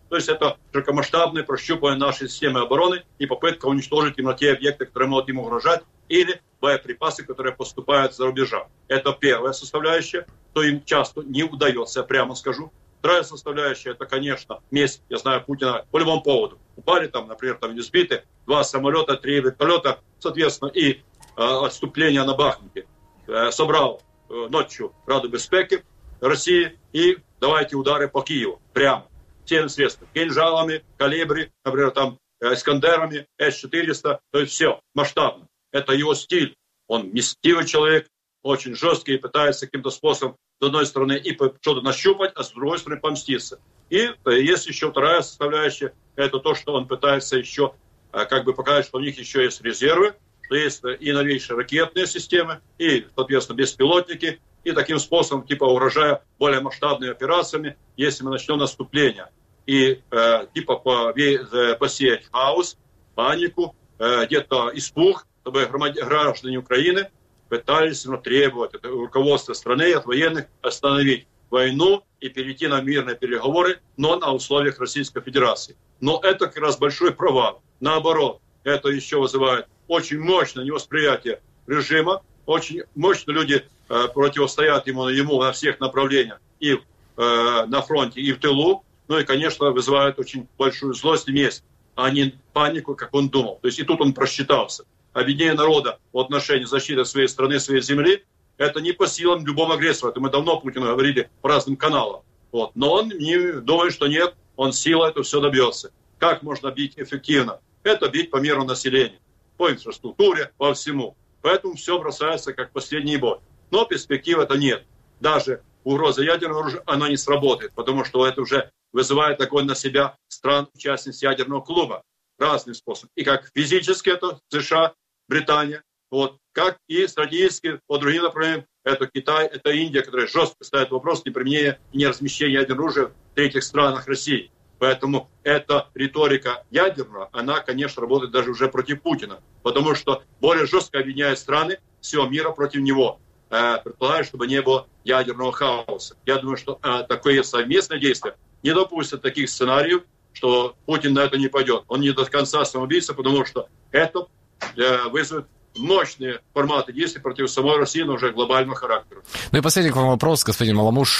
То есть это широкомасштабное прощупывание нашей системы обороны и попытка уничтожить именно те объекты, которые могут им угрожать, или боеприпасы, которые поступают за рубежа. Это первая составляющая, что им часто не удается, я прямо скажу. Вторая составляющая, это, конечно, месть, я знаю, Путина по любому поводу. Упали там, например, там не сбиты два самолета, три вертолета, соответственно, и э, отступление на Бахмуте. Э, собрал э, ночью Раду безпеки России и давайте удары по Киеву. Прямо. Всеми средствами. Кинжалами, калибри, например, там, Искандерами, эс четыреста. То есть все, масштабно. Это его стиль. Он мстивый человек, очень жесткий, и пытается каким-то способом, с одной стороны, и что-то нащупать, а с другой стороны, помститься. И есть еще вторая составляющая, это то, что он пытается еще как бы показать, что у них еще есть резервы, что есть и новейшие ракетные системы, и, соответственно, беспилотники, и таким способом, типа, угрожая более масштабными операциями, если мы начнем наступление. И э, типа по, э, посеять хаос, панику, э, где-то испуг, чтобы граждане Украины пытались ну, требовать от руководства страны, от военных остановить войну и перейти на мирные переговоры, но на условиях Российской Федерации. Но это как раз большой провал. Наоборот, это еще вызывает очень мощное невосприятие режима, очень мощно люди э, противостоят ему, ему на всех направлениях, и э, на фронте, и в тылу, ну и, конечно, вызывает очень большую злость и месть, а не панику, как он думал. То есть и тут он просчитался. Объединение народа в отношении защиты своей страны, своей земли, это не по силам любого агрессора. Это мы давно Путину говорили по разным каналам. Вот. Но он не думает, что нет, он силой это все добьется. Как можно бить эффективно? Это бить по миру населения, по инфраструктуре, по всему. Поэтому все бросается как последний бой. Но перспектив это нет. Даже угроза ядерного оружия, она не сработает, потому что это уже вызывает такой на себя стран-участниц ядерного клуба. Разным способом. И как физически это США, Британия, вот, как и стратегически по другим направлениям, это Китай, это Индия, которая жестко ставит вопрос неприменения и неразмещения ядерного оружия в третьих странах России. Поэтому эта риторика ядерная, она, конечно, работает даже уже против Путина, потому что более жестко объединяет страны всего мира против него, э, предполагая, чтобы не было ядерного хаоса. Я думаю, что э, такое совместное действие не допустит таких сценариев, что Путин на это не пойдет. Он не до конца самоубийца, потому что это э, вызовет мощные форматы действий против самой России, но уже глобального характера. Ну и последний к вам вопрос, господин Маламуш.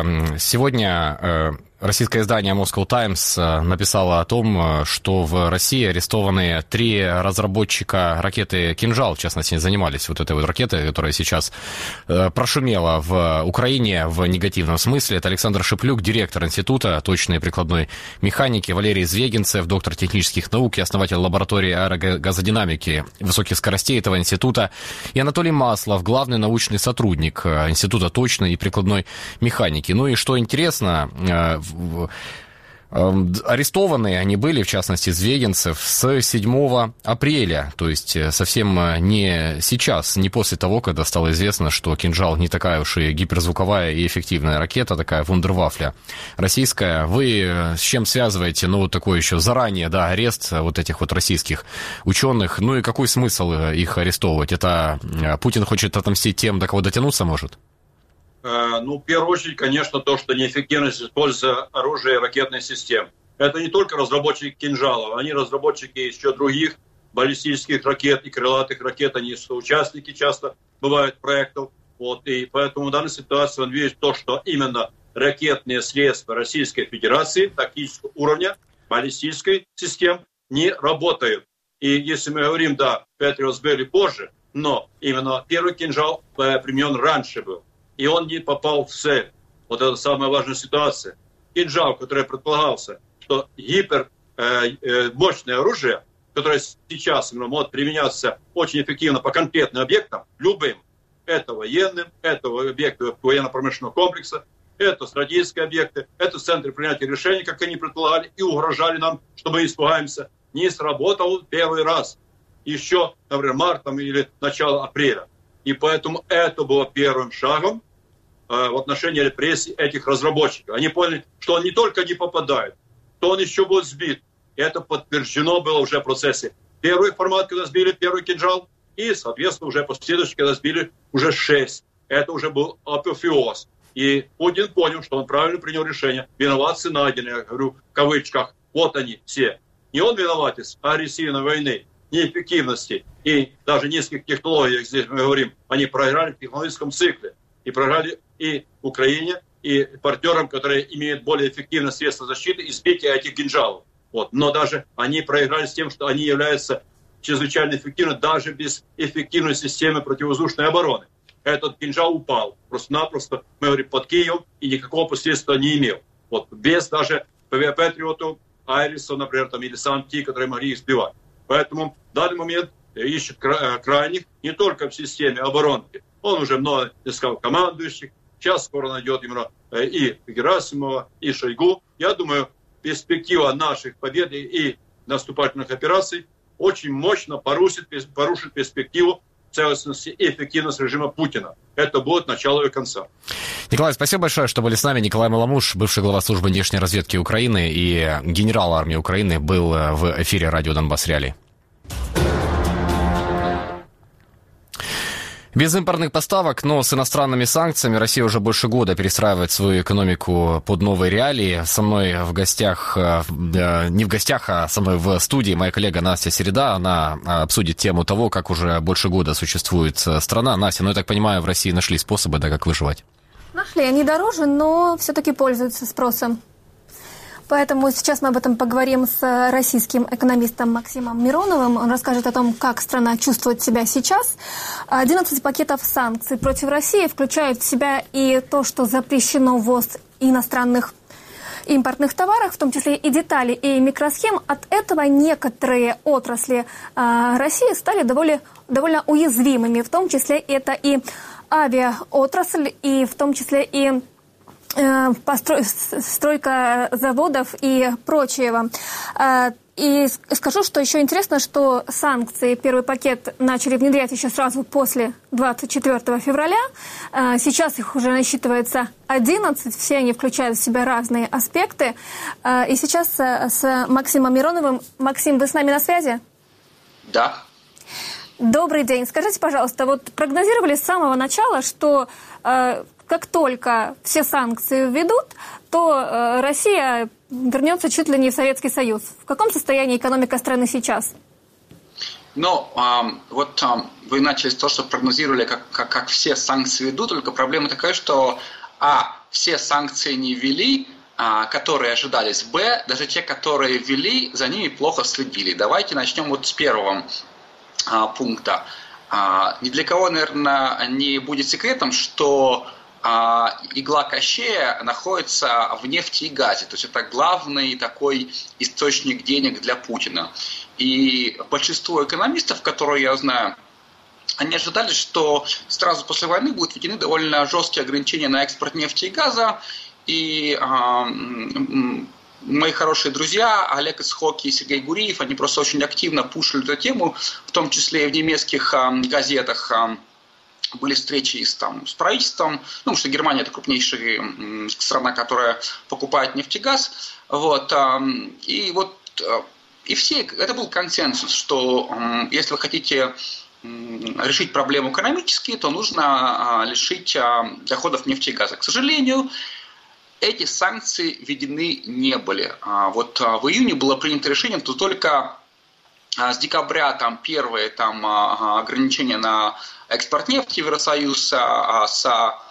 Сегодня российское издание Moscow Times написало о том, что в России арестованы три разработчика ракеты «Кинжал», в частности, занимались вот этой вот ракетой, которая сейчас прошумела в Украине в негативном смысле. Это Александр Шиплюк, директор Института точной и прикладной механики, Валерий Звегинцев, доктор технических наук и основатель лаборатории аэрогазодинамики высоких скоростей этого института, и Анатолий Маслов, главный научный сотрудник Института точной и прикладной механики. Ну и что интересно, арестованы они были, в частности, Звегинцев, с седьмого апреля, то есть совсем не сейчас, не после того, когда стало известно, что «Кинжал» не такая уж и гиперзвуковая и эффективная ракета, такая вундервафля российская. Вы с чем связываете, ну, вот такой еще заранее, да, арест вот этих вот российских ученых? Ну и какой смысл их арестовывать? Это Путин хочет отомстить тем, до кого дотянуться может? Ну, в первую очередь, конечно, то, что неэффективность использования оружия и ракетных систем. Это не только разработчики «Кинжалов», они разработчики еще других баллистических ракет и крылатых ракет, они соучастники часто бывают проектов. Вот, и поэтому в данной ситуации он видит то, что именно ракетные средства Российской Федерации тактического уровня баллистической систем не работают. И если мы говорим, да, Патриотс были позже, но именно первый «Кинжал» применен раньше был. И он не попал в цель. Вот это самая важная ситуация. «Кинжал», который предполагался, что гипер э, э, мощное оружие, которое сейчас может применяться очень эффективно по конкретным объектам, любым. Это военным, это объекты военно-промышленного комплекса, это стратегические объекты, это центры принятия решений, как они предполагали, и угрожали нам, что мы испугаемся. Не сработал первый раз. Еще, например, мартом или начало апреля. И поэтому это было первым шагом э, в отношении репрессий этих разработчиков. Они поняли, что он не только не попадает, то он еще будет сбит. И это подтверждено было уже в процессе. Первый формат, когда сбили первый «Кинжал», и, соответственно, уже последующий, когда сбили уже шесть. Это уже был апофеоз. И Путин понял, что он правильно принял решение. Виноватцы найдены, я говорю в кавычках. Вот они все. Не он виноватец агрессивной войны, неэффективности и даже низких технологий, здесь мы говорим, они проиграли в технологическом цикле. И проиграли и Украине, и партнерам, которые имеют более эффективные средства защиты, избития этих кинжалов. Вот. Но даже они проиграли с тем, что они являются чрезвычайно эффективны даже без эффективной системы противовоздушной обороны. Этот кинжал упал просто-напросто, мы говорим, под Киевом и никакого последствия не имел. Вот. Без даже Патриотов, Айрисов, например, там, или Санти, которые могли их сбивать. Поэтому в данный момент ищут крайних не только в системе оборонки. Он уже много искал командующих. Сейчас скоро найдет именно и Герасимова, и Шойгу. Я думаю, перспектива наших побед и наступательных операций очень мощно порушит, порушит перспективу целостности и эффективности режима Путина. Это будет начало и конца. Николай, спасибо большое, что были с нами. Николай Маламуш, бывший глава службы внешней разведки Украины и генерал армии Украины, был в эфире радио «Донбасс Реалии». Без импортных поставок, но с иностранными санкциями Россия уже больше года перестраивает свою экономику под новые реалии. Со мной в гостях, не в гостях, а со мной в студии моя коллега Настя Середа. Она обсудит тему того, как уже больше года существует страна. Настя, ну я так понимаю, в России нашли способы, да, как выживать? Нашли. Они дороже, но все-таки пользуются спросом. Поэтому сейчас мы об этом поговорим с российским экономистом Максимом Мироновым. Он расскажет о том, как страна чувствует себя сейчас. одиннадцать пакетов санкций против России включают в себя и то, что запрещено ввоз иностранных импортных товаров, в том числе и деталей, и микросхем. От этого некоторые отрасли э, России стали довольно, довольно уязвимыми. В том числе это и авиаотрасль, и в том числе и Построй, стройка заводов и прочего. И скажу, что еще интересно, что санкции, первый пакет начали внедрять еще сразу после двадцать четвёртого февраля. Сейчас их уже насчитывается одиннадцать, все они включают в себя разные аспекты. И сейчас с Максимом Мироновым. Максим, вы с нами на связи? Да. Добрый день. Скажите, пожалуйста, вот прогнозировали с самого начала, что как только все санкции введут, то э, Россия вернется чуть ли не в Советский Союз. В каком состоянии экономика страны сейчас? Ну, э, вот э, вы начали с того, что прогнозировали, как, как, как все санкции ведут, только проблема такая, что а, все санкции не ввели, а, которые ожидались, б, даже те, которые ввели, за ними плохо следили. Давайте начнем вот с первого а, пункта. А, ни для кого, наверное, не будет секретом, что А игла Кощея находится в нефти и газе. То есть это главный такой источник денег для Путина. И большинство экономистов, которые я знаю, они ожидали, что сразу после войны будут введены довольно жесткие ограничения на экспорт нефти и газа. И а, мои хорошие друзья Олег Исхок и Сергей Гуриев, они просто очень активно пушили эту тему, в том числе и в немецких а, газетах. А, были встречи с, там, с правительством, ну, потому что Германия – это крупнейшая страна, которая покупает нефть и газ. Вот, и вот и все, это был консенсус, что если вы хотите решить проблему экономически, то нужно лишить доходов нефти и газа. К сожалению, эти санкции введены не были. Вот в июне было принято решение, что только с декабря там, первые там, ограничения на экспорт нефти в Евросоюз с,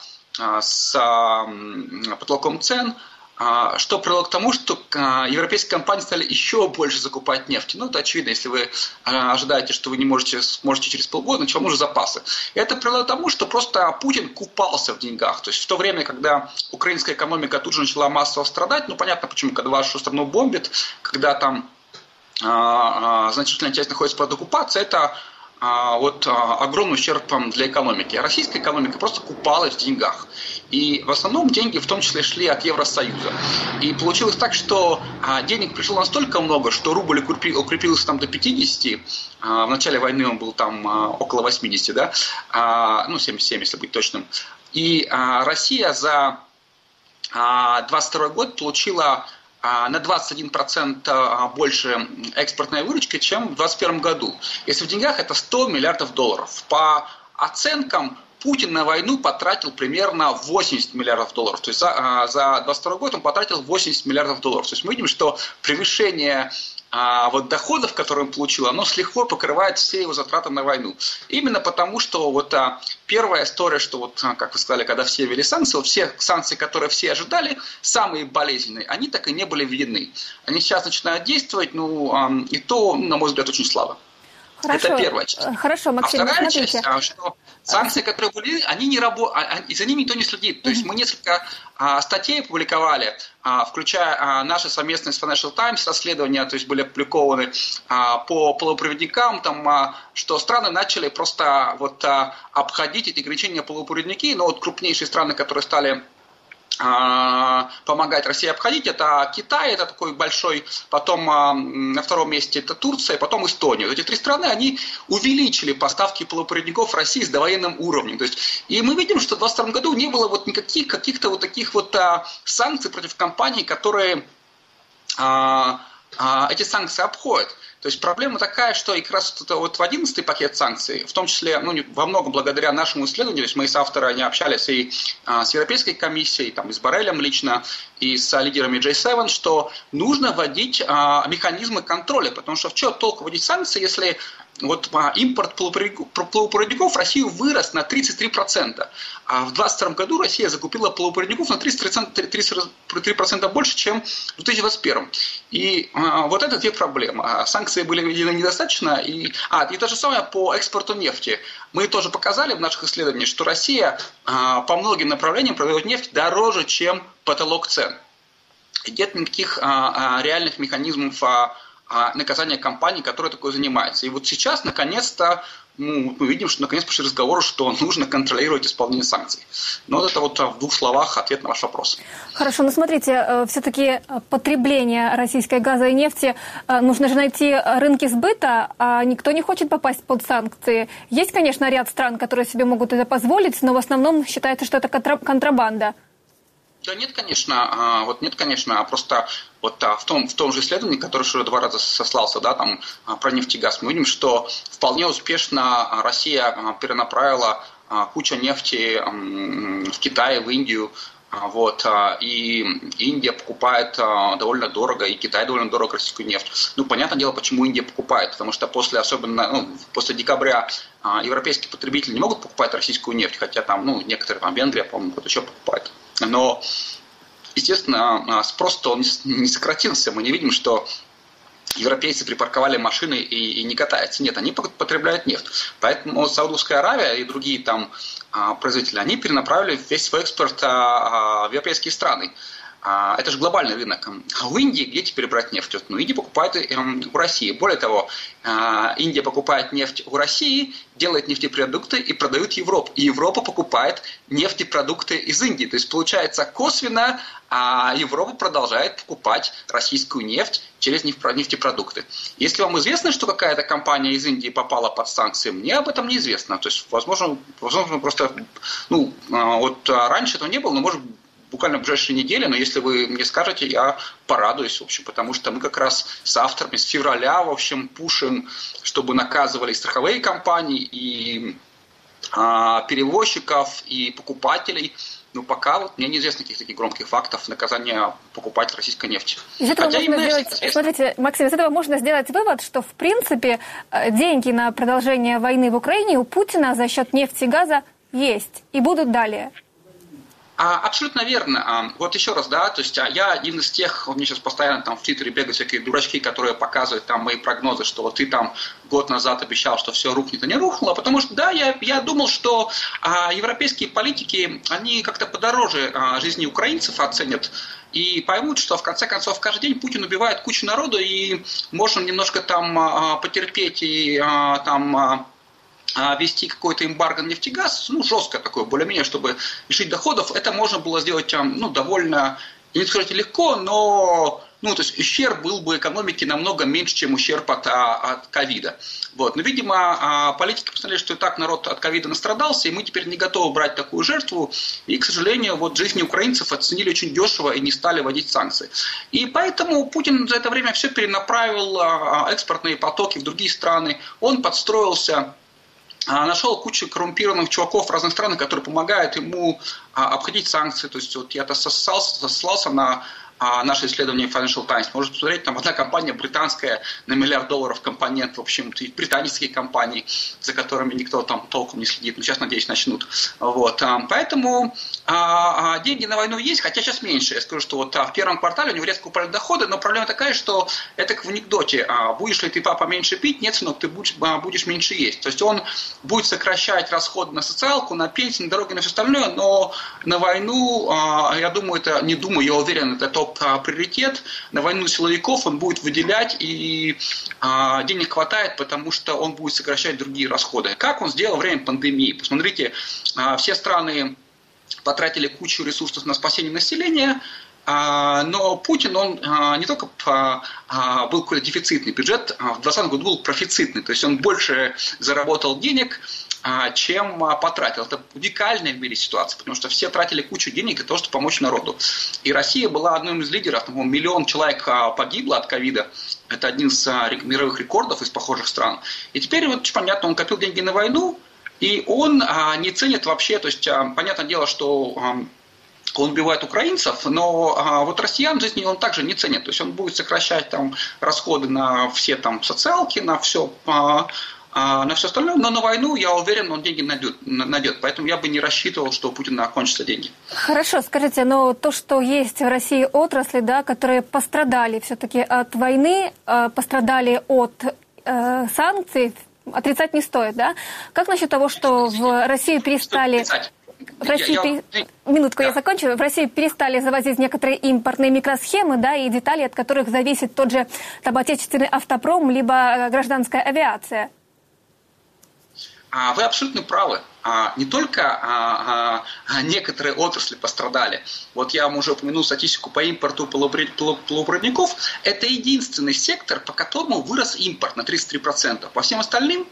с потолком цен, что привело к тому, что европейские компании стали еще больше закупать нефть. Ну, это очевидно, если вы ожидаете, что вы не можете, сможете через полгода, значит, вам нужны запасы. Это привело к тому, что просто Путин купался в деньгах. То есть в то время, когда украинская экономика тут же начала массово страдать, ну, понятно почему, когда вашу страну бомбят, когда там значительная часть находится под оккупацией, это вот огромный ущерб для экономики. А российская экономика просто купалась в деньгах. И в основном деньги в том числе шли от Евросоюза. И получилось так, что денег пришло настолько много, что рубль укрепился там до пятидесяти. В начале войны он был там около восьмидесяти, да? Ну, семьдесят семь, если быть точным. И Россия за двадцать второй год получила на двадцать один процент больше экспортной выручки, чем в двадцать первом году. Если в деньгах, это сто миллиардов долларов. По оценкам, Путин на войну потратил примерно восемьдесят миллиардов долларов. То есть за, за двадцать второй год он потратил восемьдесят миллиардов долларов. То есть мы видим, что превышение а, вот доходов, которые он получил, оно с лихвой покрывает все его затраты на войну. Именно потому, что вот а, первая история, что вот, как вы сказали, когда все ввели санкции, вот все санкции, которые все ожидали, самые болезненные, они так и не были введены. Они сейчас начинают действовать, ну, а, и то, на мой взгляд, очень слабо. Хорошо. Это первая часть. Хорошо, Максим, а вторая смотрите. часть, что санкции, которые были, они не работают, и за ними никто не следит. То есть мы несколько а, статей опубликовали, а, включая а, наши совместные с Financial Times расследования, то есть были опубликованы а, по полупроводникам, там, а, что страны начали просто вот, а, обходить эти ограничения полупроводники, но вот крупнейшие страны, которые стали помогать России обходить, это Китай, это такой большой, потом на втором месте это Турция, потом Эстония. Вот эти три страны, они увеличили поставки полупроводников России с довоенным уровнем. То есть, и мы видим, что в двадцать втором году не было вот никаких каких-то вот таких вот а, санкций против компаний, которые а, а, эти санкции обходят. То есть проблема такая, что и как раз вот, вот в одиннадцатый пакет санкций, в том числе, ну, во многом благодаря нашему исследованию, то есть мы с авторами они общались и а, с Европейской комиссией, там, и с Боррелем лично, и с а, лидерами джей семь, что нужно вводить а, механизмы контроля, потому что в чем толку вводить санкции, если вот а, импорт полупроводников в Россию вырос на тридцать три процента, а в двадцать втором году Россия закупила полупроводников на тридцать три процента больше, чем в две тысячи двадцать первом. И а, вот это две проблемы. Санкции были введены недостаточно. И, а, и то же самое по экспорту нефти. Мы тоже показали в наших исследованиях, что Россия а, по многим направлениям продает нефть дороже, чем потолок цен. И нет никаких а, а, реальных механизмов а, а, наказания компаний, которые такое занимаются. И вот сейчас, наконец-то, ну, мы видим, что наконец пошли разговоры, что нужно контролировать исполнение санкций. Но вот это вот в двух словах ответ на ваш вопрос. Хорошо, но смотрите, все-таки потребление российской газа и нефти, нужно же найти рынки сбыта, а никто не хочет попасть под санкции. Есть, конечно, ряд стран, которые себе могут это позволить, но в основном считается, что это контрабанда. Да нет, конечно, вот нет, конечно, просто вот в том, в том же исследовании, которое уже два раза сослался, да, там про нефть и газ, мы видим, что вполне успешно Россия перенаправила кучу нефти в Китай, в Индию, вот, и Индия покупает довольно дорого, и Китай довольно дорого российскую нефть. Ну, понятное дело, почему Индия покупает, потому что после, особенно, ну, после декабря европейские потребители не могут покупать российскую нефть, хотя там, ну, некоторые, там, Венгрия, по-моему, кто-то еще покупает. Но, естественно, спрос-то он не сократился. Мы не видим, что европейцы припарковали машины и, и не катаются. Нет, они потребляют нефть. Поэтому Саудовская Аравия и другие там производители, они перенаправили весь свой экспорт в европейские страны. Это же глобальный рынок. А у Индии где теперь брать нефть? Ну, Индия покупает у России. Более того, Индия покупает нефть у России, делает нефтепродукты и продает Европу. И Европа покупает нефтепродукты из Индии. То есть, получается, косвенно Европа продолжает покупать российскую нефть через нефтепродукты. Если вам известно, что какая-то компания из Индии попала под санкции, мне об этом неизвестно. То есть, возможно, возможно просто, ну, вот раньше этого не было, но может буквально в ближайшие недели, но если вы мне скажете, я порадуюсь, в общем, потому что мы как раз с авторами с февраля, в общем, пушим, чтобы наказывали и страховые компании, и а, перевозчиков, и покупателей. Но пока вот мне неизвестно каких-то таких громких фактов наказания покупателей российской нефти. Из этого Хотя можно сделать, смотрите, Максим, из этого можно сделать вывод, что, в принципе, деньги на продолжение войны в Украине у Путина за счет нефти и газа есть и будут далее. Абсолютно верно. Вот еще раз, да, то есть я один из тех, вот мне сейчас постоянно там в Твиттере бегают всякие дурачки, которые показывают там мои прогнозы, что вот ты там год назад обещал, что все рухнет, а не рухнуло, потому что, да, я, я думал, что а, европейские политики, они как-то подороже а, жизни украинцев оценят и поймут, что в конце концов каждый день Путин убивает кучу народу, и можно немножко там а, потерпеть и а, там... А, ввести какой-то эмбарго на нефтегаз, ну, жестко такое, более-менее, чтобы лишить доходов, это можно было сделать, ну, довольно, не сказать легко, но, ну, то есть ущерб был бы экономике намного меньше, чем ущерб от, от ковида. Вот. Но, видимо, политики посмотрели, что и так народ от ковида настрадался, и мы теперь не готовы брать такую жертву, и, к сожалению, вот жизни украинцев оценили очень дешево и не стали вводить санкции. И поэтому Путин за это время все перенаправил, экспортные потоки в другие страны, он подстроился нашел кучу коррумпированных чуваков в разных странах, которые помогают ему обходить санкции. То есть вот я-то ссылался, ссылался на наше исследование Financial Times. Можете посмотреть, там одна компания британская на миллиард долларов компонент, в общем, и британские компании, за которыми никто там толком не следит. Но сейчас, надеюсь, начнут. Вот. Поэтому а, деньги на войну есть, хотя сейчас меньше. Я скажу, что вот а, в первом квартале у него резко упали доходы, но проблема такая, что это как в анекдоте. А, будешь ли ты, папа, меньше пить? Нет, сынок, ты будешь, а, будешь меньше есть. То есть он будет сокращать расходы на социалку, на пенсии, на дороги, на все остальное, но на войну, а, я думаю, это, не думаю, я уверен, это топ приоритет. На войну силовиков он будет выделять, и а, денег хватает, потому что он будет сокращать другие расходы. Как он сделал во время пандемии? Посмотрите, а, все страны потратили кучу ресурсов на спасение населения, а, но Путин, он а, не только а, а, был какой-то дефицитный бюджет, а в двадцатом году был профицитный, то есть он больше заработал денег, чем потратил. Это уникальная в мире ситуация, потому что все тратили кучу денег для того, чтобы помочь народу. И Россия была одним из лидеров. Там, миллион человек погибло от ковида. Это один из мировых рекордов из похожих стран. И теперь вот очень понятно, он копил деньги на войну, и он не ценит вообще, то есть понятное дело, что он убивает украинцев, но а, вот россиян в жизни он также не ценит. То есть он будет сокращать там расходы на все там социалки, на все, а, а, на все остальное, но на войну, я уверен, он деньги найдет, найдет. Поэтому я бы не рассчитывал, что у Путина кончатся деньги. Хорошо, скажите, но то, что есть в России отрасли, да, которые пострадали все-таки от войны, пострадали от э, санкций, отрицать не стоит, да? Как насчет того, что в Россию перестали... В России, я, я... Пере... Минутку, да. я закончу. В России перестали завозить некоторые импортные микросхемы, да, и детали, от которых зависит тот же там, отечественный автопром, либо гражданская авиация. Вы абсолютно правы. Не только некоторые отрасли пострадали. Вот я вам уже упомянул статистику по импорту полупроводников. Это единственный сектор, по которому вырос импорт на тридцать три процента. По всем остальным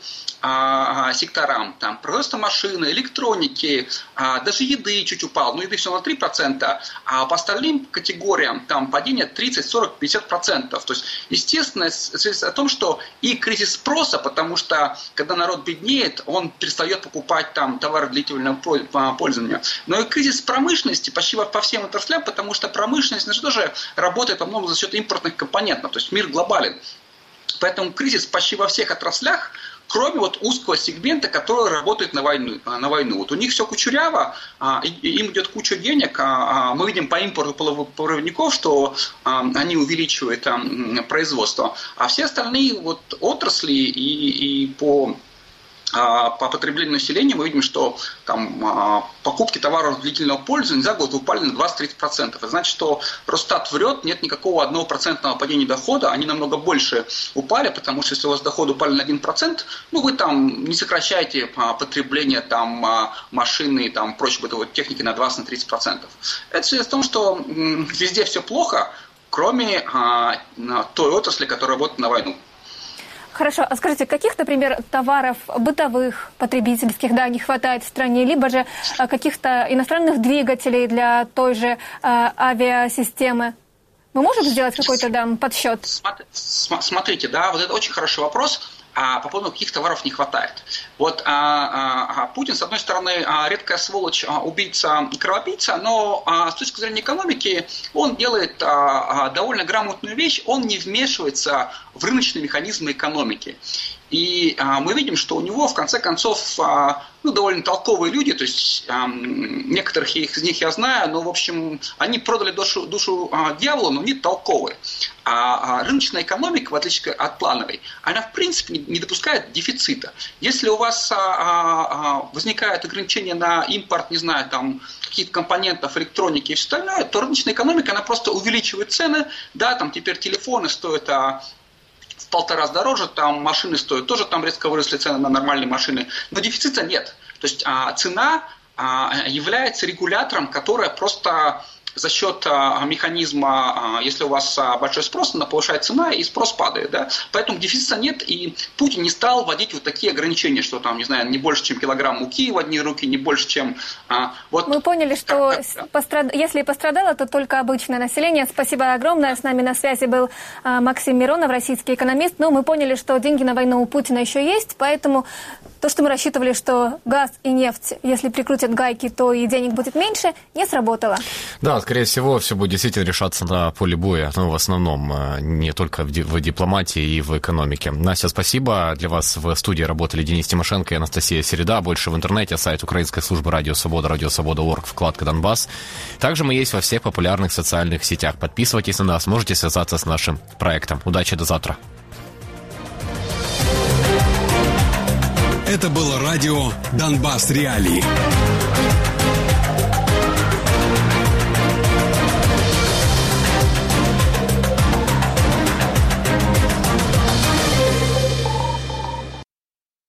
секторам, там, производство машины, электроники, даже еды чуть упал, но еды все на три процента, а по остальным категориям там падение тридцать, сорок, пятьдесят процентов. То есть, естественно, свидетельствует о том, что и кризис спроса, потому что, когда народ беднеет, он перестает покупать там товары длительного пользования. Но и кризис промышленности почти по всем отраслям, потому что промышленность она же тоже работает во многом за счет импортных компонентов, то есть мир глобален. Поэтому кризис почти во всех отраслях, кроме вот узкого сегмента, который работает на войну. На войну. Вот у них все кучеряво, им идет куча денег. Мы видим по импорту полупроводников, что они увеличивают производство. А все остальные вот отрасли и, и по... по потреблению населения мы видим, что там, покупки товаров длительного пользования за год упали на двадцать-тридцать процентов. Это значит, что Росстат врет, нет никакого одного процента падения дохода, они намного больше упали, потому что если у вас доходы упали на один процент, ну вы там не сокращаете потребление там, машины, там, прочей бытовой техники на двадцать-тридцать процентов. Это свидетельствует о том, что везде все плохо, кроме той отрасли, которая работает на войну. Хорошо, а скажите, каких, например, товаров бытовых, потребительских, да, не хватает в стране, либо же каких-то иностранных двигателей для той же а, авиасистемы? Мы можем сделать какой-то да, подсчет? Смотрите, да, вот это очень хороший вопрос. А по поводу каких товаров не хватает. Вот а, а, Путин, с одной стороны, а, редкая сволочь, а, убийца и кровопийца, но а, с точки зрения экономики он делает а, а, довольно грамотную вещь, он не вмешивается в рыночные механизмы экономики. И а, мы видим, что у него, в конце концов, а, ну, довольно толковые люди, то есть а, некоторых из них я знаю, но, в общем, они продали душу, душу а, дьяволу, но не толковые. А, а рыночная экономика, в отличие от плановой, она, в принципе, не, не допускает дефицита. Если у вас а, а, возникают ограничения на импорт, не знаю, там, каких-то компонентов, электроники и все остальное, то рыночная экономика, она просто увеличивает цены, да, там теперь телефоны стоят... А, в полтора раз дороже, там машины стоят, тоже там резко выросли цены на нормальные машины, но дефицита нет. То есть а, цена а, является регулятором, которая просто за счет а, механизма, а, если у вас а, большой спрос, она повышает цена, и спрос падает. Да? Поэтому дефицита нет, и Путин не стал вводить вот такие ограничения, что там, не знаю, не больше, чем килограмм муки в одни руки, не больше, чем... А, вот. Мы поняли, что да, да. Пострад... если и пострадало, то только обычное население. Спасибо огромное. С нами на связи был а, Максим Миронов, российский экономист. Но мы поняли, что деньги на войну у Путина еще есть, поэтому то, что мы рассчитывали, что газ и нефть, если прикрутят гайки, то и денег будет меньше, не сработало. Да, скорее всего, все будет действительно решаться на поле боя, ну, в основном, не только в дипломатии и в экономике. Настя, спасибо. Для вас в студии работали Денис Тимошенко и Анастасия Середа. Больше в интернете, сайт Украинской службы Радио Свобода, Радио Свобода точка орг, вкладка Донбасс. Также мы есть во всех популярных социальных сетях. Подписывайтесь на нас, можете связаться с нашим проектом. Удачи, до завтра. Это было радио «Донбасс Реалии».